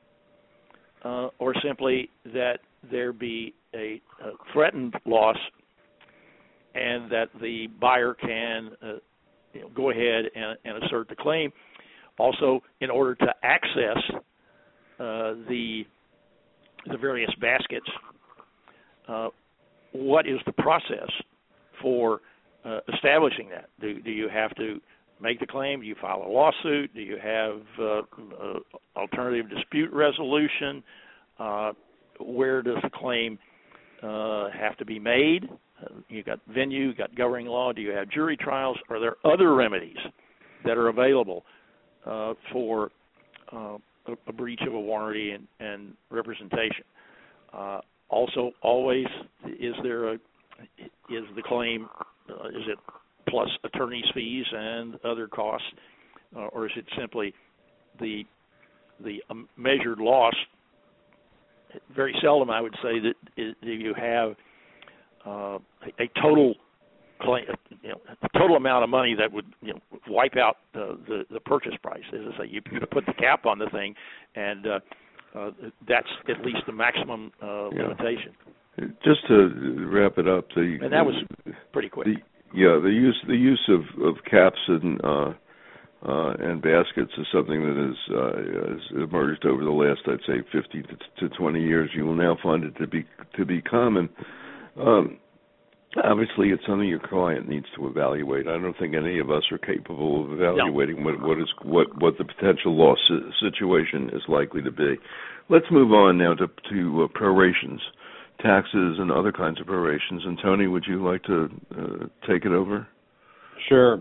uh, or simply that there be a, a threatened loss, and that the buyer can uh, you know, go ahead and, and assert the claim? Also, in order to access uh, the the various baskets, uh, what is the process for uh, establishing that? Do, do you have to make the claim? Do you file a lawsuit? Do you have uh, uh, alternative dispute resolution? Uh, where does the claim uh, have to be made? Uh, you got venue, you got governing law. Do you have jury trials? Are there other remedies that are available uh, for uh, a, a breach of a warranty and, and representation? Uh, also, always, is there a is the claim uh, is it plus attorney's fees and other costs, uh, or is it simply the the um, measured loss? Very seldom, I would say, that is, you have uh, a, a total claim, you know, a total amount of money that would you know, wipe out the, the, the purchase price. As I say, you put the cap on the thing, and uh, uh, that's at least the maximum uh, yeah. limitation. Just to wrap it up, the and that was pretty quick. The, yeah, the use the use of, of caps and uh, uh, and baskets is something that has, uh, has emerged over the last, I'd say, fifty to twenty years. You will now find it to be to be common. Um, Obviously, it's something your client needs to evaluate. I don't think any of us are capable of evaluating no. what what is what what the potential loss situation is likely to be. Let's move on now to to uh, prorations, taxes, and other kinds of prorations. And Tony, would you like to uh, take it over? Sure.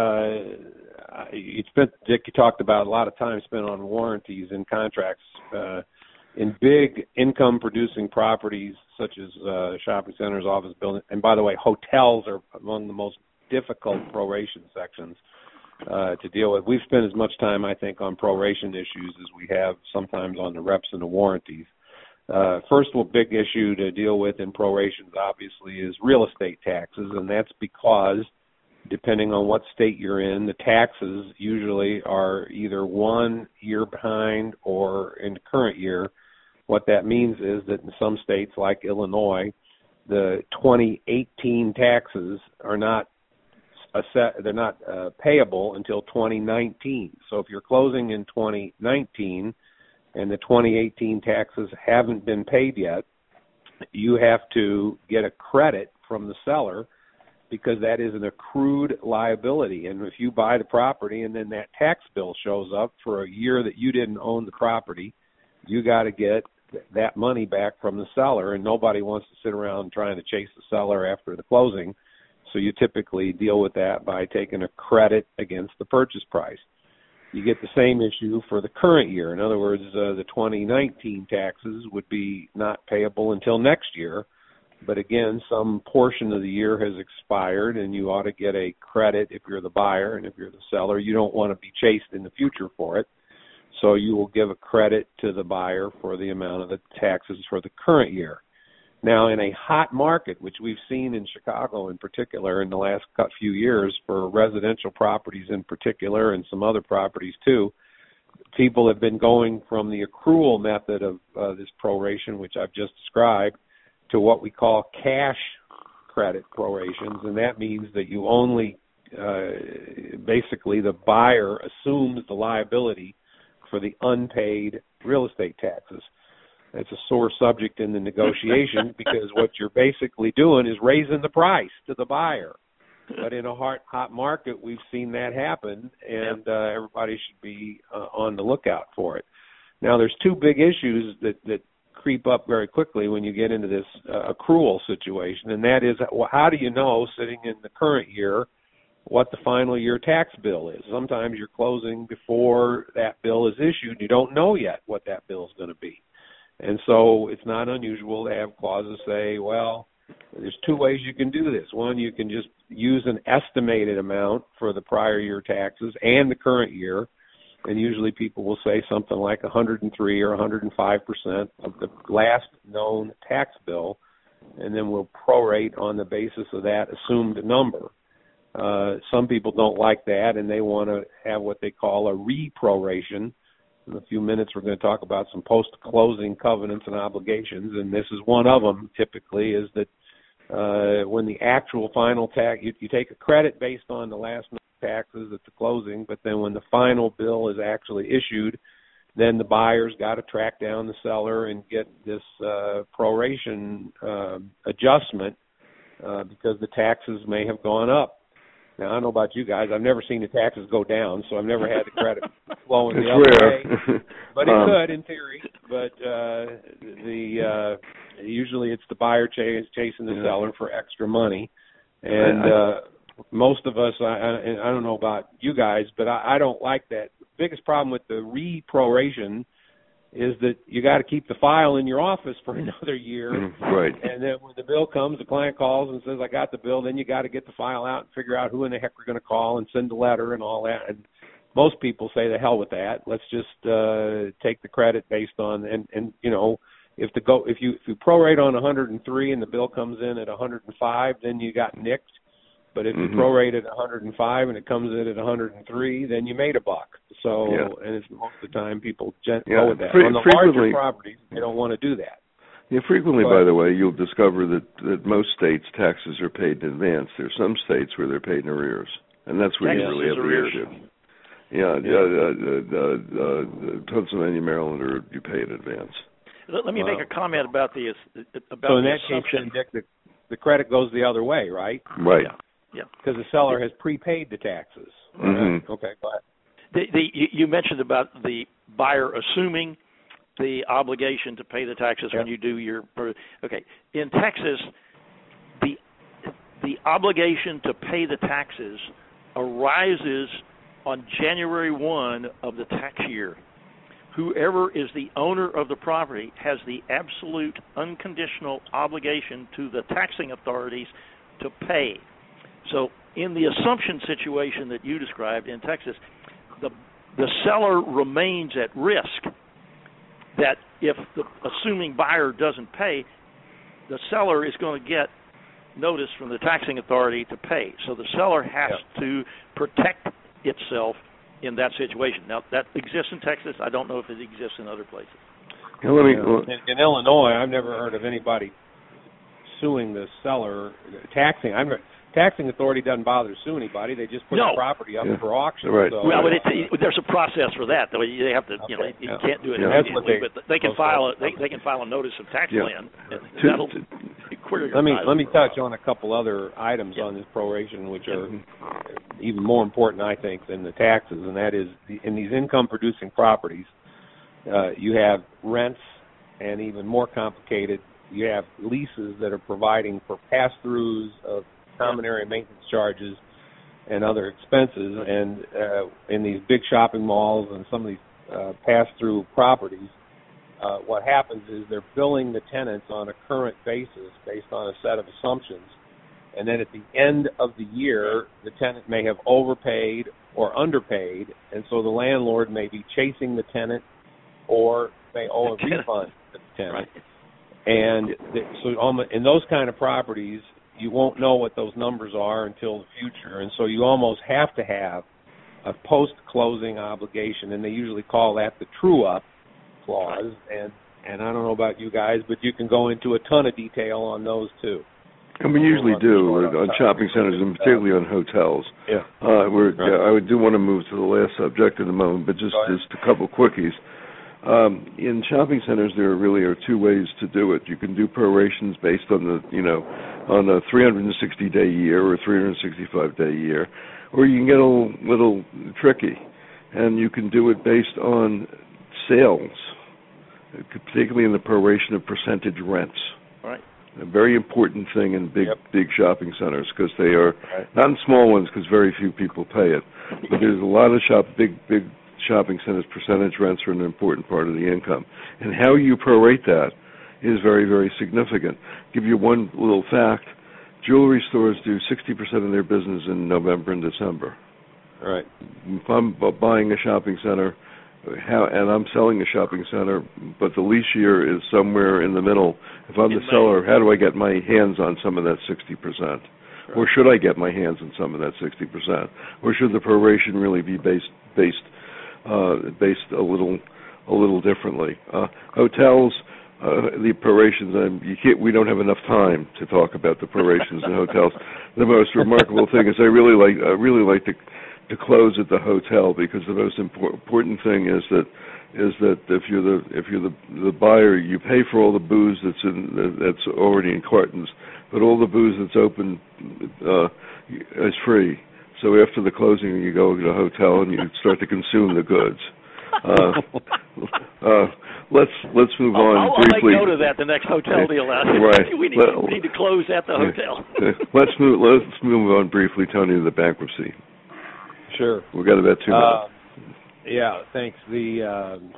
Uh, you spent Dick. You talked about a lot of time spent on warranties and contracts. Uh, In big income-producing properties such as uh, shopping centers, office buildings, and by the way, hotels are among the most difficult proration sections uh, to deal with. We've spent as much time, I think, on proration issues as we have sometimes on the reps and the warranties. Uh, first big issue to deal with in prorations, obviously, is real estate taxes, and that's because depending on what state you're in, the taxes usually are either one year behind or in the current year. What that means is that in some states like Illinois, the twenty eighteen taxes are not assess- they're not uh, payable until twenty nineteen. So if you're closing in twenty nineteen and the twenty eighteen taxes haven't been paid yet, you have to get a credit from the seller because that is an accrued liability. And if you buy the property and then that tax bill shows up for a year that you didn't own the property, you got to get that money back from the seller, and nobody wants to sit around trying to chase the seller after the closing. So you typically deal with that by taking a credit against the purchase price. You get the same issue for the current year. In other words, uh, the twenty nineteen taxes would be not payable until next year. But again, some portion of the year has expired, and you ought to get a credit if you're the buyer, and if you're the seller, you don't want to be chased in the future for it. So you will give a credit to the buyer for the amount of the taxes for the current year. Now, in a hot market, which we've seen in Chicago in particular in the last few years for residential properties in particular and some other properties too, people have been going from the accrual method of uh, this proration, which I've just described, to what we call cash credit prorations, and that means that you only, uh, basically the buyer assumes the liability for the unpaid real estate taxes. It's a sore subject in the negotiation because what you're basically doing is raising the price to the buyer. But in a hot, hot market, we've seen that happen, and uh, everybody should be uh, on the lookout for it. Now, there's two big issues that, that creep up very quickly when you get into this uh, accrual situation, and that is, well, how do you know, sitting in the current year, what the final year tax bill is? Sometimes you're closing before that bill is issued. You don't know yet what that bill is going to be. And so it's not unusual to have clauses say, well, there's two ways you can do this. One, you can just use an estimated amount for the prior year taxes and the current year, and usually people will say something like one hundred three or one hundred five percent of the last known tax bill, and then we'll prorate on the basis of that assumed number. Uh, some people don't like that, and they want to have what they call a re-proration. In a few minutes, we're going to talk about some post-closing covenants and obligations, and this is one of them, typically, is that uh, when the actual final tax, you, you take a credit based on the last taxes at the closing, but then when the final bill is actually issued, then the buyer's got to track down the seller and get this uh, proration uh, adjustment uh, because the taxes may have gone up. Now, I don't know about you guys. I've never seen the taxes go down, so I've never had the credit flowing the other rare. way. But it um, could, in theory. But uh, the uh, usually it's the buyer ch- chasing the yeah. seller for extra money. And uh, most of us, I, I, I don't know about you guys, but I, I don't like that. The biggest problem with the re-proration is that you got to keep the file in your office for another year. Right. And then when the bill comes, the client calls and says, I got the bill. Then you got to get the file out and figure out who in the heck we're going to call and send a letter and all that. And most people say, the hell with that. Let's just uh, take the credit based on, and, and you know, if the go if you if you prorate on one hundred three and the bill comes in at one hundred five, then you got nicked. But if mm-hmm. you prorate at one hundred five and it comes in at one hundred three, then you made a buck. So, yeah. and it's most of the time people gent- yeah. go with that. Fre- On the larger properties, they don't want to do that. Yeah, frequently, but, by the way, you'll discover that, that most states taxes are paid in advance. There are some states where they're paid in arrears, and that's where Texas you really have arrears. the issue. Yeah, yeah. Uh, uh, uh, uh, Pennsylvania, Maryland, or you pay in advance. Let, let me wow. make a comment about the about So in the that assumption. case, then, Dick, the, the credit goes the other way, right? Right. Yeah. Because the seller has prepaid the taxes. Mm-hmm. Okay, go ahead. The, the, you mentioned about the buyer assuming the obligation to pay the taxes yeah. when you do your okay. In Texas, the the obligation to pay the taxes arises on January first of the tax year. Whoever is the owner of the property has the absolute unconditional obligation to the taxing authorities to pay. So in the assumption situation that you described in Texas, the the seller remains at risk that if the assuming buyer doesn't pay, the seller is going to get notice from the taxing authority to pay. So the seller has yeah. to protect itself in that situation. Now, that exists in Texas. I don't know if it exists in other places. Yeah, let me, in, in Illinois, I've never heard of anybody suing the seller, taxing. I'm taxing authority doesn't bother to sue anybody. They just put no. the property up yeah. for auction. Right. So, well, but it, it, there's a process for that. Though they have to, you okay. know, you yeah. can't do it yeah. immediately, they, but they can file a, they, they can file a notice of tax yeah. plan. And To, that'll to, query let me let me for touch on a couple other items yeah. on this proration, which are even more important, I think, than the taxes, and that is the, in these income-producing properties, uh, you have rents, and even more complicated, you have leases that are providing for pass-throughs of common area maintenance charges and other expenses. And uh, in these big shopping malls and some of these uh, pass-through properties, uh, what happens is they're billing the tenants on a current basis based on a set of assumptions. And then at the end of the year, the tenant may have overpaid or underpaid, and so the landlord may be chasing the tenant or may owe a refund to the tenant. Right. And th- so on the, in those kind of properties, you won't know what those numbers are until the future, and so you almost have to have a post-closing obligation, and they usually call that the true-up clause. And and I don't know about you guys, but you can go into a ton of detail on those too. And we usually do on shopping centers and particularly on hotels. Yeah. Uh, we're, right. uh, I would do want to move to the last subject in a moment, but just just a couple quickies. Um, in shopping centers, there really are two ways to do it. You can do prorations based on the, you know, on a three hundred sixty day year or three hundred sixty-five day year, or you can get a little, little tricky, and you can do it based on sales, particularly in the proration of percentage rents. Right. A very important thing in big yep. big shopping centers because they are right. not in small ones because very few people pay it, but there's a lot of shop big big. shopping centers, percentage rents are an important part of the income. And how you prorate that is very, very significant. Give you one little fact. Jewelry stores do sixty percent of their business in November and December. All right. If I'm buying a shopping center, how, and I'm selling a shopping center, but the lease year is somewhere in the middle, if I'm in the May. seller, how do I get my hands on some of that sixty percent? Right. Or should I get my hands on some of that sixty percent? Or should the proration really be based based Uh, based a little, a little differently. Uh, hotels, uh, the prorations. Um, you can't. We don't have enough time to talk about the prorations in hotels. The most remarkable thing is I really like. I really like to to close at the hotel because the most impor- important thing is that is that if you're the if you're the the buyer, you pay for all the booze that's in that's already in cartons, but all the booze that's open uh, is free. So after the closing, you go to the hotel and you start to consume the goods. Uh, uh, let's let's move on I'll, briefly. I'll make note of that the next hotel deal. Right. we, need, Let, we need to close at the hotel. let's move. Let's move on briefly, Tony, to the bankruptcy. Sure. We've got about two minutes. Uh, yeah. Thanks. The um,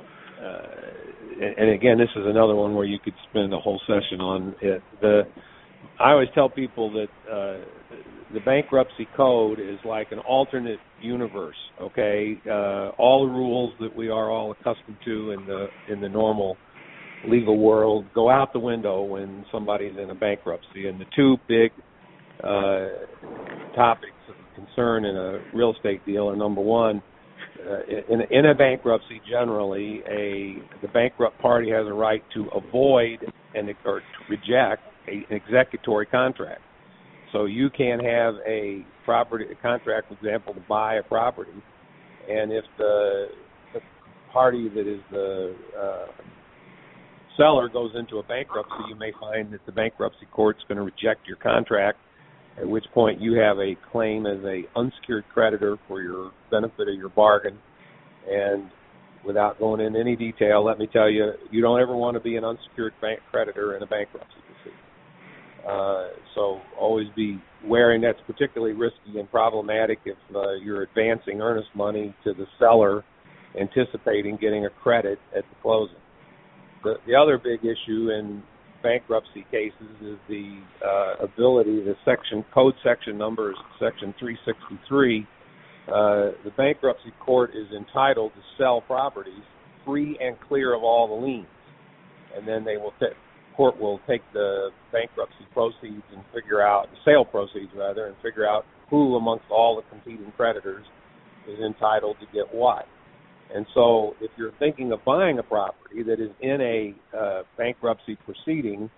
uh, and again, this is another one where you could spend a whole session on it. The I always tell people that. Uh, The bankruptcy code is like an alternate universe, okay? Uh, all the rules that we are all accustomed to in the in the normal legal world go out the window when somebody's in a bankruptcy. And the two big uh, topics of concern in a real estate deal are, number one, uh, in, in a bankruptcy generally, a the bankrupt party has a right to avoid and or to reject a, an executory contract. So you can have a property a contract, for example, to buy a property, and if the, the party that is the uh, seller goes into a bankruptcy, you may find that the bankruptcy court's going to reject your contract, at which point you have a claim as a unsecured creditor for your benefit of your bargain. And without going into any detail, let me tell you, you don't ever want to be an unsecured bank creditor in a bankruptcy proceeding. Uh, so always be wary, and that's particularly risky and problematic if uh, you're advancing earnest money to the seller, anticipating getting a credit at the closing. The, the other big issue in bankruptcy cases is the uh, ability, the section code section number is section three sixty-three. Uh, the bankruptcy court is entitled to sell properties free and clear of all the liens, and then they will t- court will take the bankruptcy proceeds and figure out the sale proceeds rather, and figure out who amongst all the competing creditors is entitled to get what. And so, if you're thinking of buying a property that is in a uh, bankruptcy proceeding,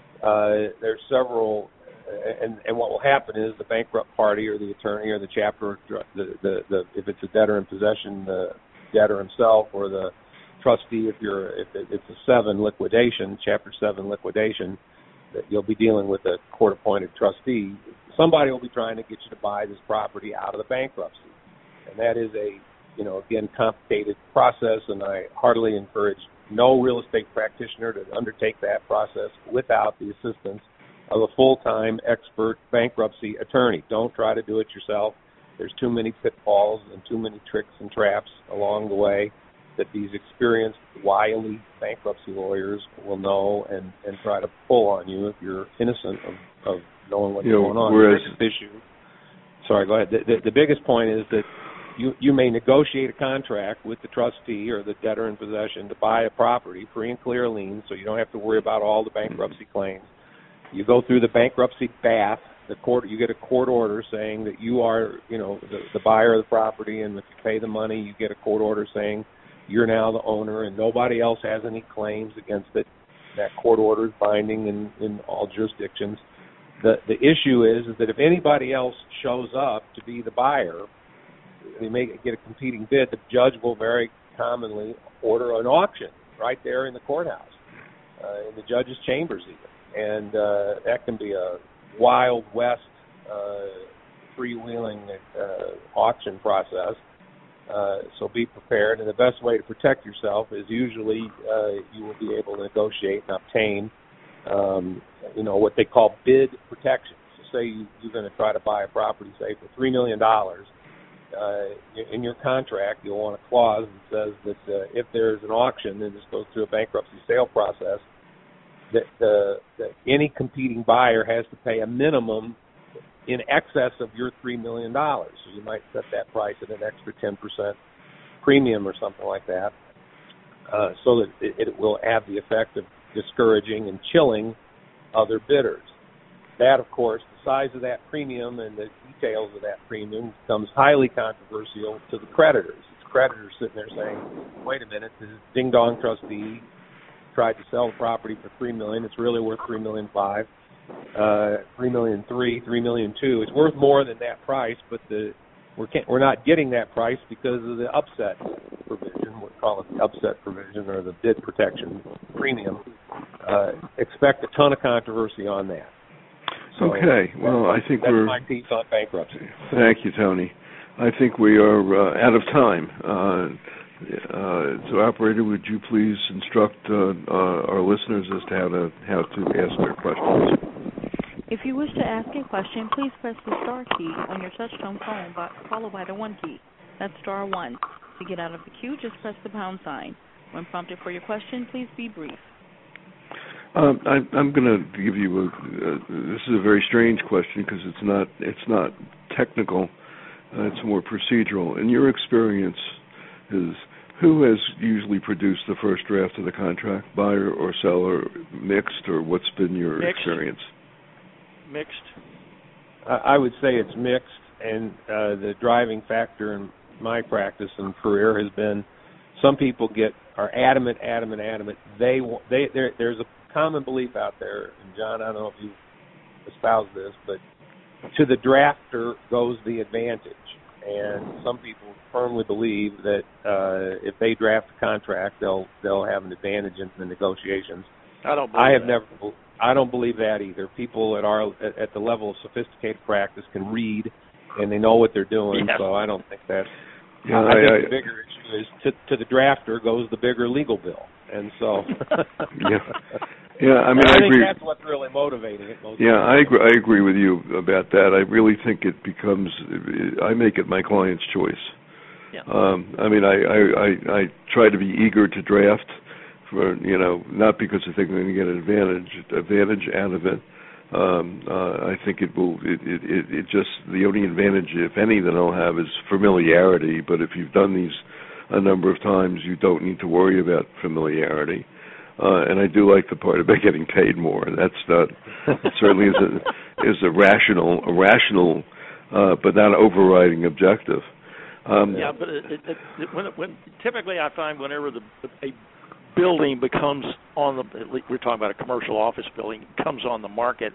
uh, there's several. And, and what will happen is the bankrupt party or the attorney or the chapter, the, the, the if it's a debtor in possession, the debtor himself or the trustee, if you're if it's a seven liquidation, chapter seven liquidation, that you'll be dealing with a court-appointed trustee. Somebody will be trying to get you to buy this property out of the bankruptcy, and that is a you know again complicated process. And I heartily encourage no real estate practitioner to undertake that process without the assistance of a full-time expert bankruptcy attorney. Don't try to do it yourself. There's too many pitfalls and too many tricks and traps along the way that these experienced, wily bankruptcy lawyers will know and, and try to pull on you if you're innocent of, of knowing what's you know, going on. Whereas, the biggest issue, sorry, go ahead. The, the, the biggest point is that you, you may negotiate a contract with the trustee or the debtor in possession to buy a property free and clear lien, so you don't have to worry about all the bankruptcy claims. You go through the bankruptcy bath. The court, you get a court order saying that you are, you know, the, the buyer of the property, and if you pay the money, you get a court order saying you're now the owner, and nobody else has any claims against it. That court order is binding in, in all jurisdictions. The the issue is, is that if anybody else shows up to be the buyer, they may get a competing bid. The judge will very commonly order an auction right there in the courthouse, uh, in the judge's chambers even. And uh, that can be a Wild West uh, freewheeling uh, auction process. Uh, so be prepared. And the best way to protect yourself is usually uh, you will be able to negotiate and obtain, um, you know, what they call bid protection. So say you, you're going to try to buy a property, say, for three million dollars. Uh, in your contract, you'll want a clause that says that uh, if there's an auction and this goes through a bankruptcy sale process, that, uh, that any competing buyer has to pay a minimum in excess of your three million dollars. So you might set that price at an extra ten percent premium or something like that, uh, so that it, it will have the effect of discouraging and chilling other bidders. That, of course, the size of that premium and the details of that premium becomes highly controversial to the creditors. It's creditors sitting there saying, wait a minute, this ding-dong trustee tried to sell the property for three million dollars. It's really worth three million five dollars, uh, three million three, three million two. It's worth more than that price, but the we're can't, we're not getting that price because of the upset provision. We call it the upset provision or the bid protection premium. Uh, expect a ton of controversy on that. So okay. Well, I think that's we're my piece on bankruptcy. Thank you, Tony. I think we are uh, out of time. Uh, uh, so, operator, would you please instruct uh, uh, our listeners as to how to how to ask their questions? If you wish to ask a question, please press the star key on your touch-tone phone, followed by the one key. That's star one. To get out of the queue, just press the pound sign. When prompted for your question, please be brief. Um, I, I'm going to give you a. Uh, this is a very strange question because it's not it's not technical. Uh, it's more procedural. In your experience, is who has usually produced the first draft of the contract, buyer or seller, mixed, or what's been your Mixed. experience? Mixed. I would say it's mixed, and uh, the driving factor in my practice and career has been some people get are adamant, adamant, adamant. They they there, there's a common belief out there, and John, I don't know if you espouse this, but to the drafter goes the advantage. and some people firmly believe that uh, if they draft a contract, they'll they'll have an advantage in the negotiations. I don't. Believe I have that. never. I don't believe that either. People at our at the level of sophisticated practice can read, and they know what they're doing. Yeah. So I don't think that. Yeah, I, I, think I, the bigger issue is to, to the drafter goes the bigger legal bill, and so. yeah, yeah. I mean, I, I think agree. that's what's really motivating it. Most Yeah, I agree. I agree with you about that. I really think it becomes. I make it my client's choice. Yeah. Um, I mean, I, I, I, I try to be eager to draft, for you know, not because I think I'm going to get an advantage advantage out of it. Um, uh, I think it will. It, it, it just the only advantage, if any, that I'll have is familiarity. But if you've done these a number of times, you don't need to worry about familiarity. Uh, and I do like the part about getting paid more. That's not it certainly is a is a rational a rational, uh, but not overriding objective. Um, yeah, but it, it, it, when, when typically I find whenever the a building becomes on the, we're talking about a commercial office building, comes on the market,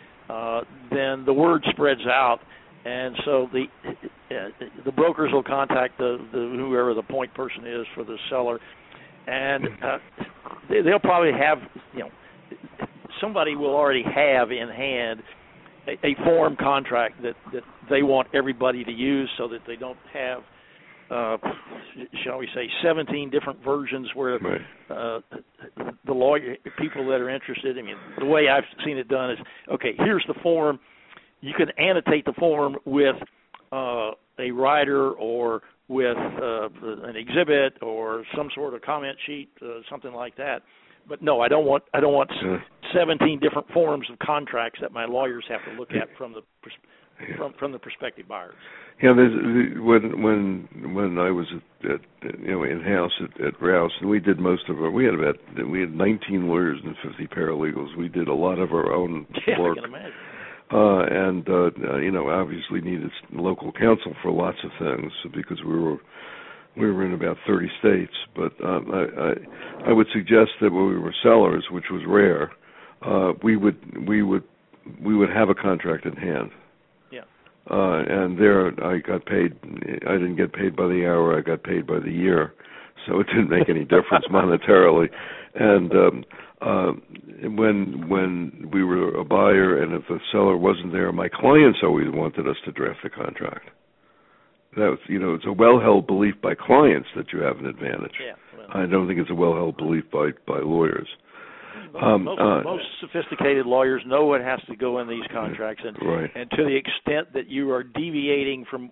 uh, then the word spreads out, and so the uh, the brokers will contact the, the whoever the point person is for the seller, and uh, they, they'll probably have, you know, somebody will already have in hand a, a form contract that, that they want everybody to use, so that they don't have, uh, shall we say, seventeen different versions where right. uh, the lawyer, people that are interested, I mean, the way I've seen it done is, okay, here's the form. You can annotate the form with uh, a rider or with uh, an exhibit or some sort of comment sheet, uh, something like that. But no, I don't want I don't want Yeah. seventeen different forms of contracts that my lawyers have to look at from the pers- from from the prospective buyers. Yeah, there's, when when when I was at, at you know in house at, at Rouse, and we did most of our. We had about we had nineteen lawyers and fifty paralegals. We did a lot of our own Yeah, work. I can imagine. Uh, and uh, you know, obviously needed local counsel for lots of things because we were we were in about thirty states. But um, I, I I would suggest that when we were sellers, which was rare, uh, we would we would we would have a contract in hand. Yeah. Uh, and there, I got paid. I didn't get paid by the hour. I got paid by the year, so it didn't make any difference monetarily. And um, uh, when when we were a buyer, and if the seller wasn't there, my clients always wanted us to draft the contract. That was, you know, it's a well-held belief by clients that you have an advantage. Yeah. Well, I don't think it's a well-held belief by by lawyers. Most, Um, most, uh, most sophisticated lawyers know what has to go in these contracts, and right. and to the extent that you are deviating from,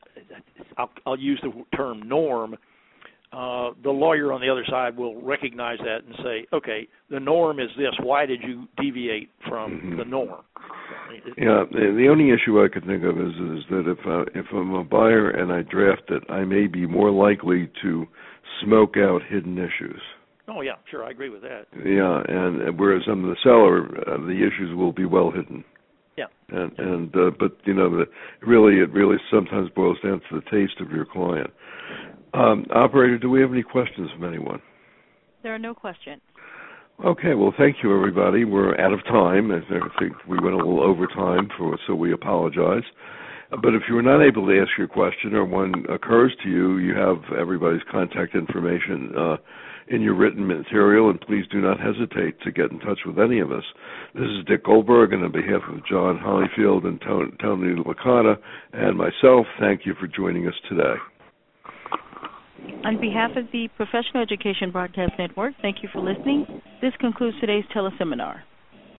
I'll, I'll use the term norm, uh, the lawyer on the other side will recognize that and say, okay, the norm is this. Why did you deviate from Mm-hmm. the norm? Yeah, the the only issue I could think of is is that if uh, if I'm a buyer and I draft it, I may be more likely to smoke out hidden issues. Oh yeah, sure, I agree with that. Yeah, and whereas I'm the seller, uh, the issues will be well hidden. Yeah. And and uh, but you know, the, really, it really sometimes boils down to the taste of your client. Um, operator, do we have any questions from anyone? There are no questions. Okay, well, thank you, everybody. We're out of time. I think we went a little over time, for, so we apologize. But if you were not able to ask your question or one occurs to you, you have everybody's contact information uh, in your written material, and please do not hesitate to get in touch with any of us. This is Dick Goldberg, and on behalf of John Hollyfield and Tony Licata and myself, thank you for joining us today. On behalf of the Professional Education Broadcast Network, thank you for listening. This concludes today's teleseminar.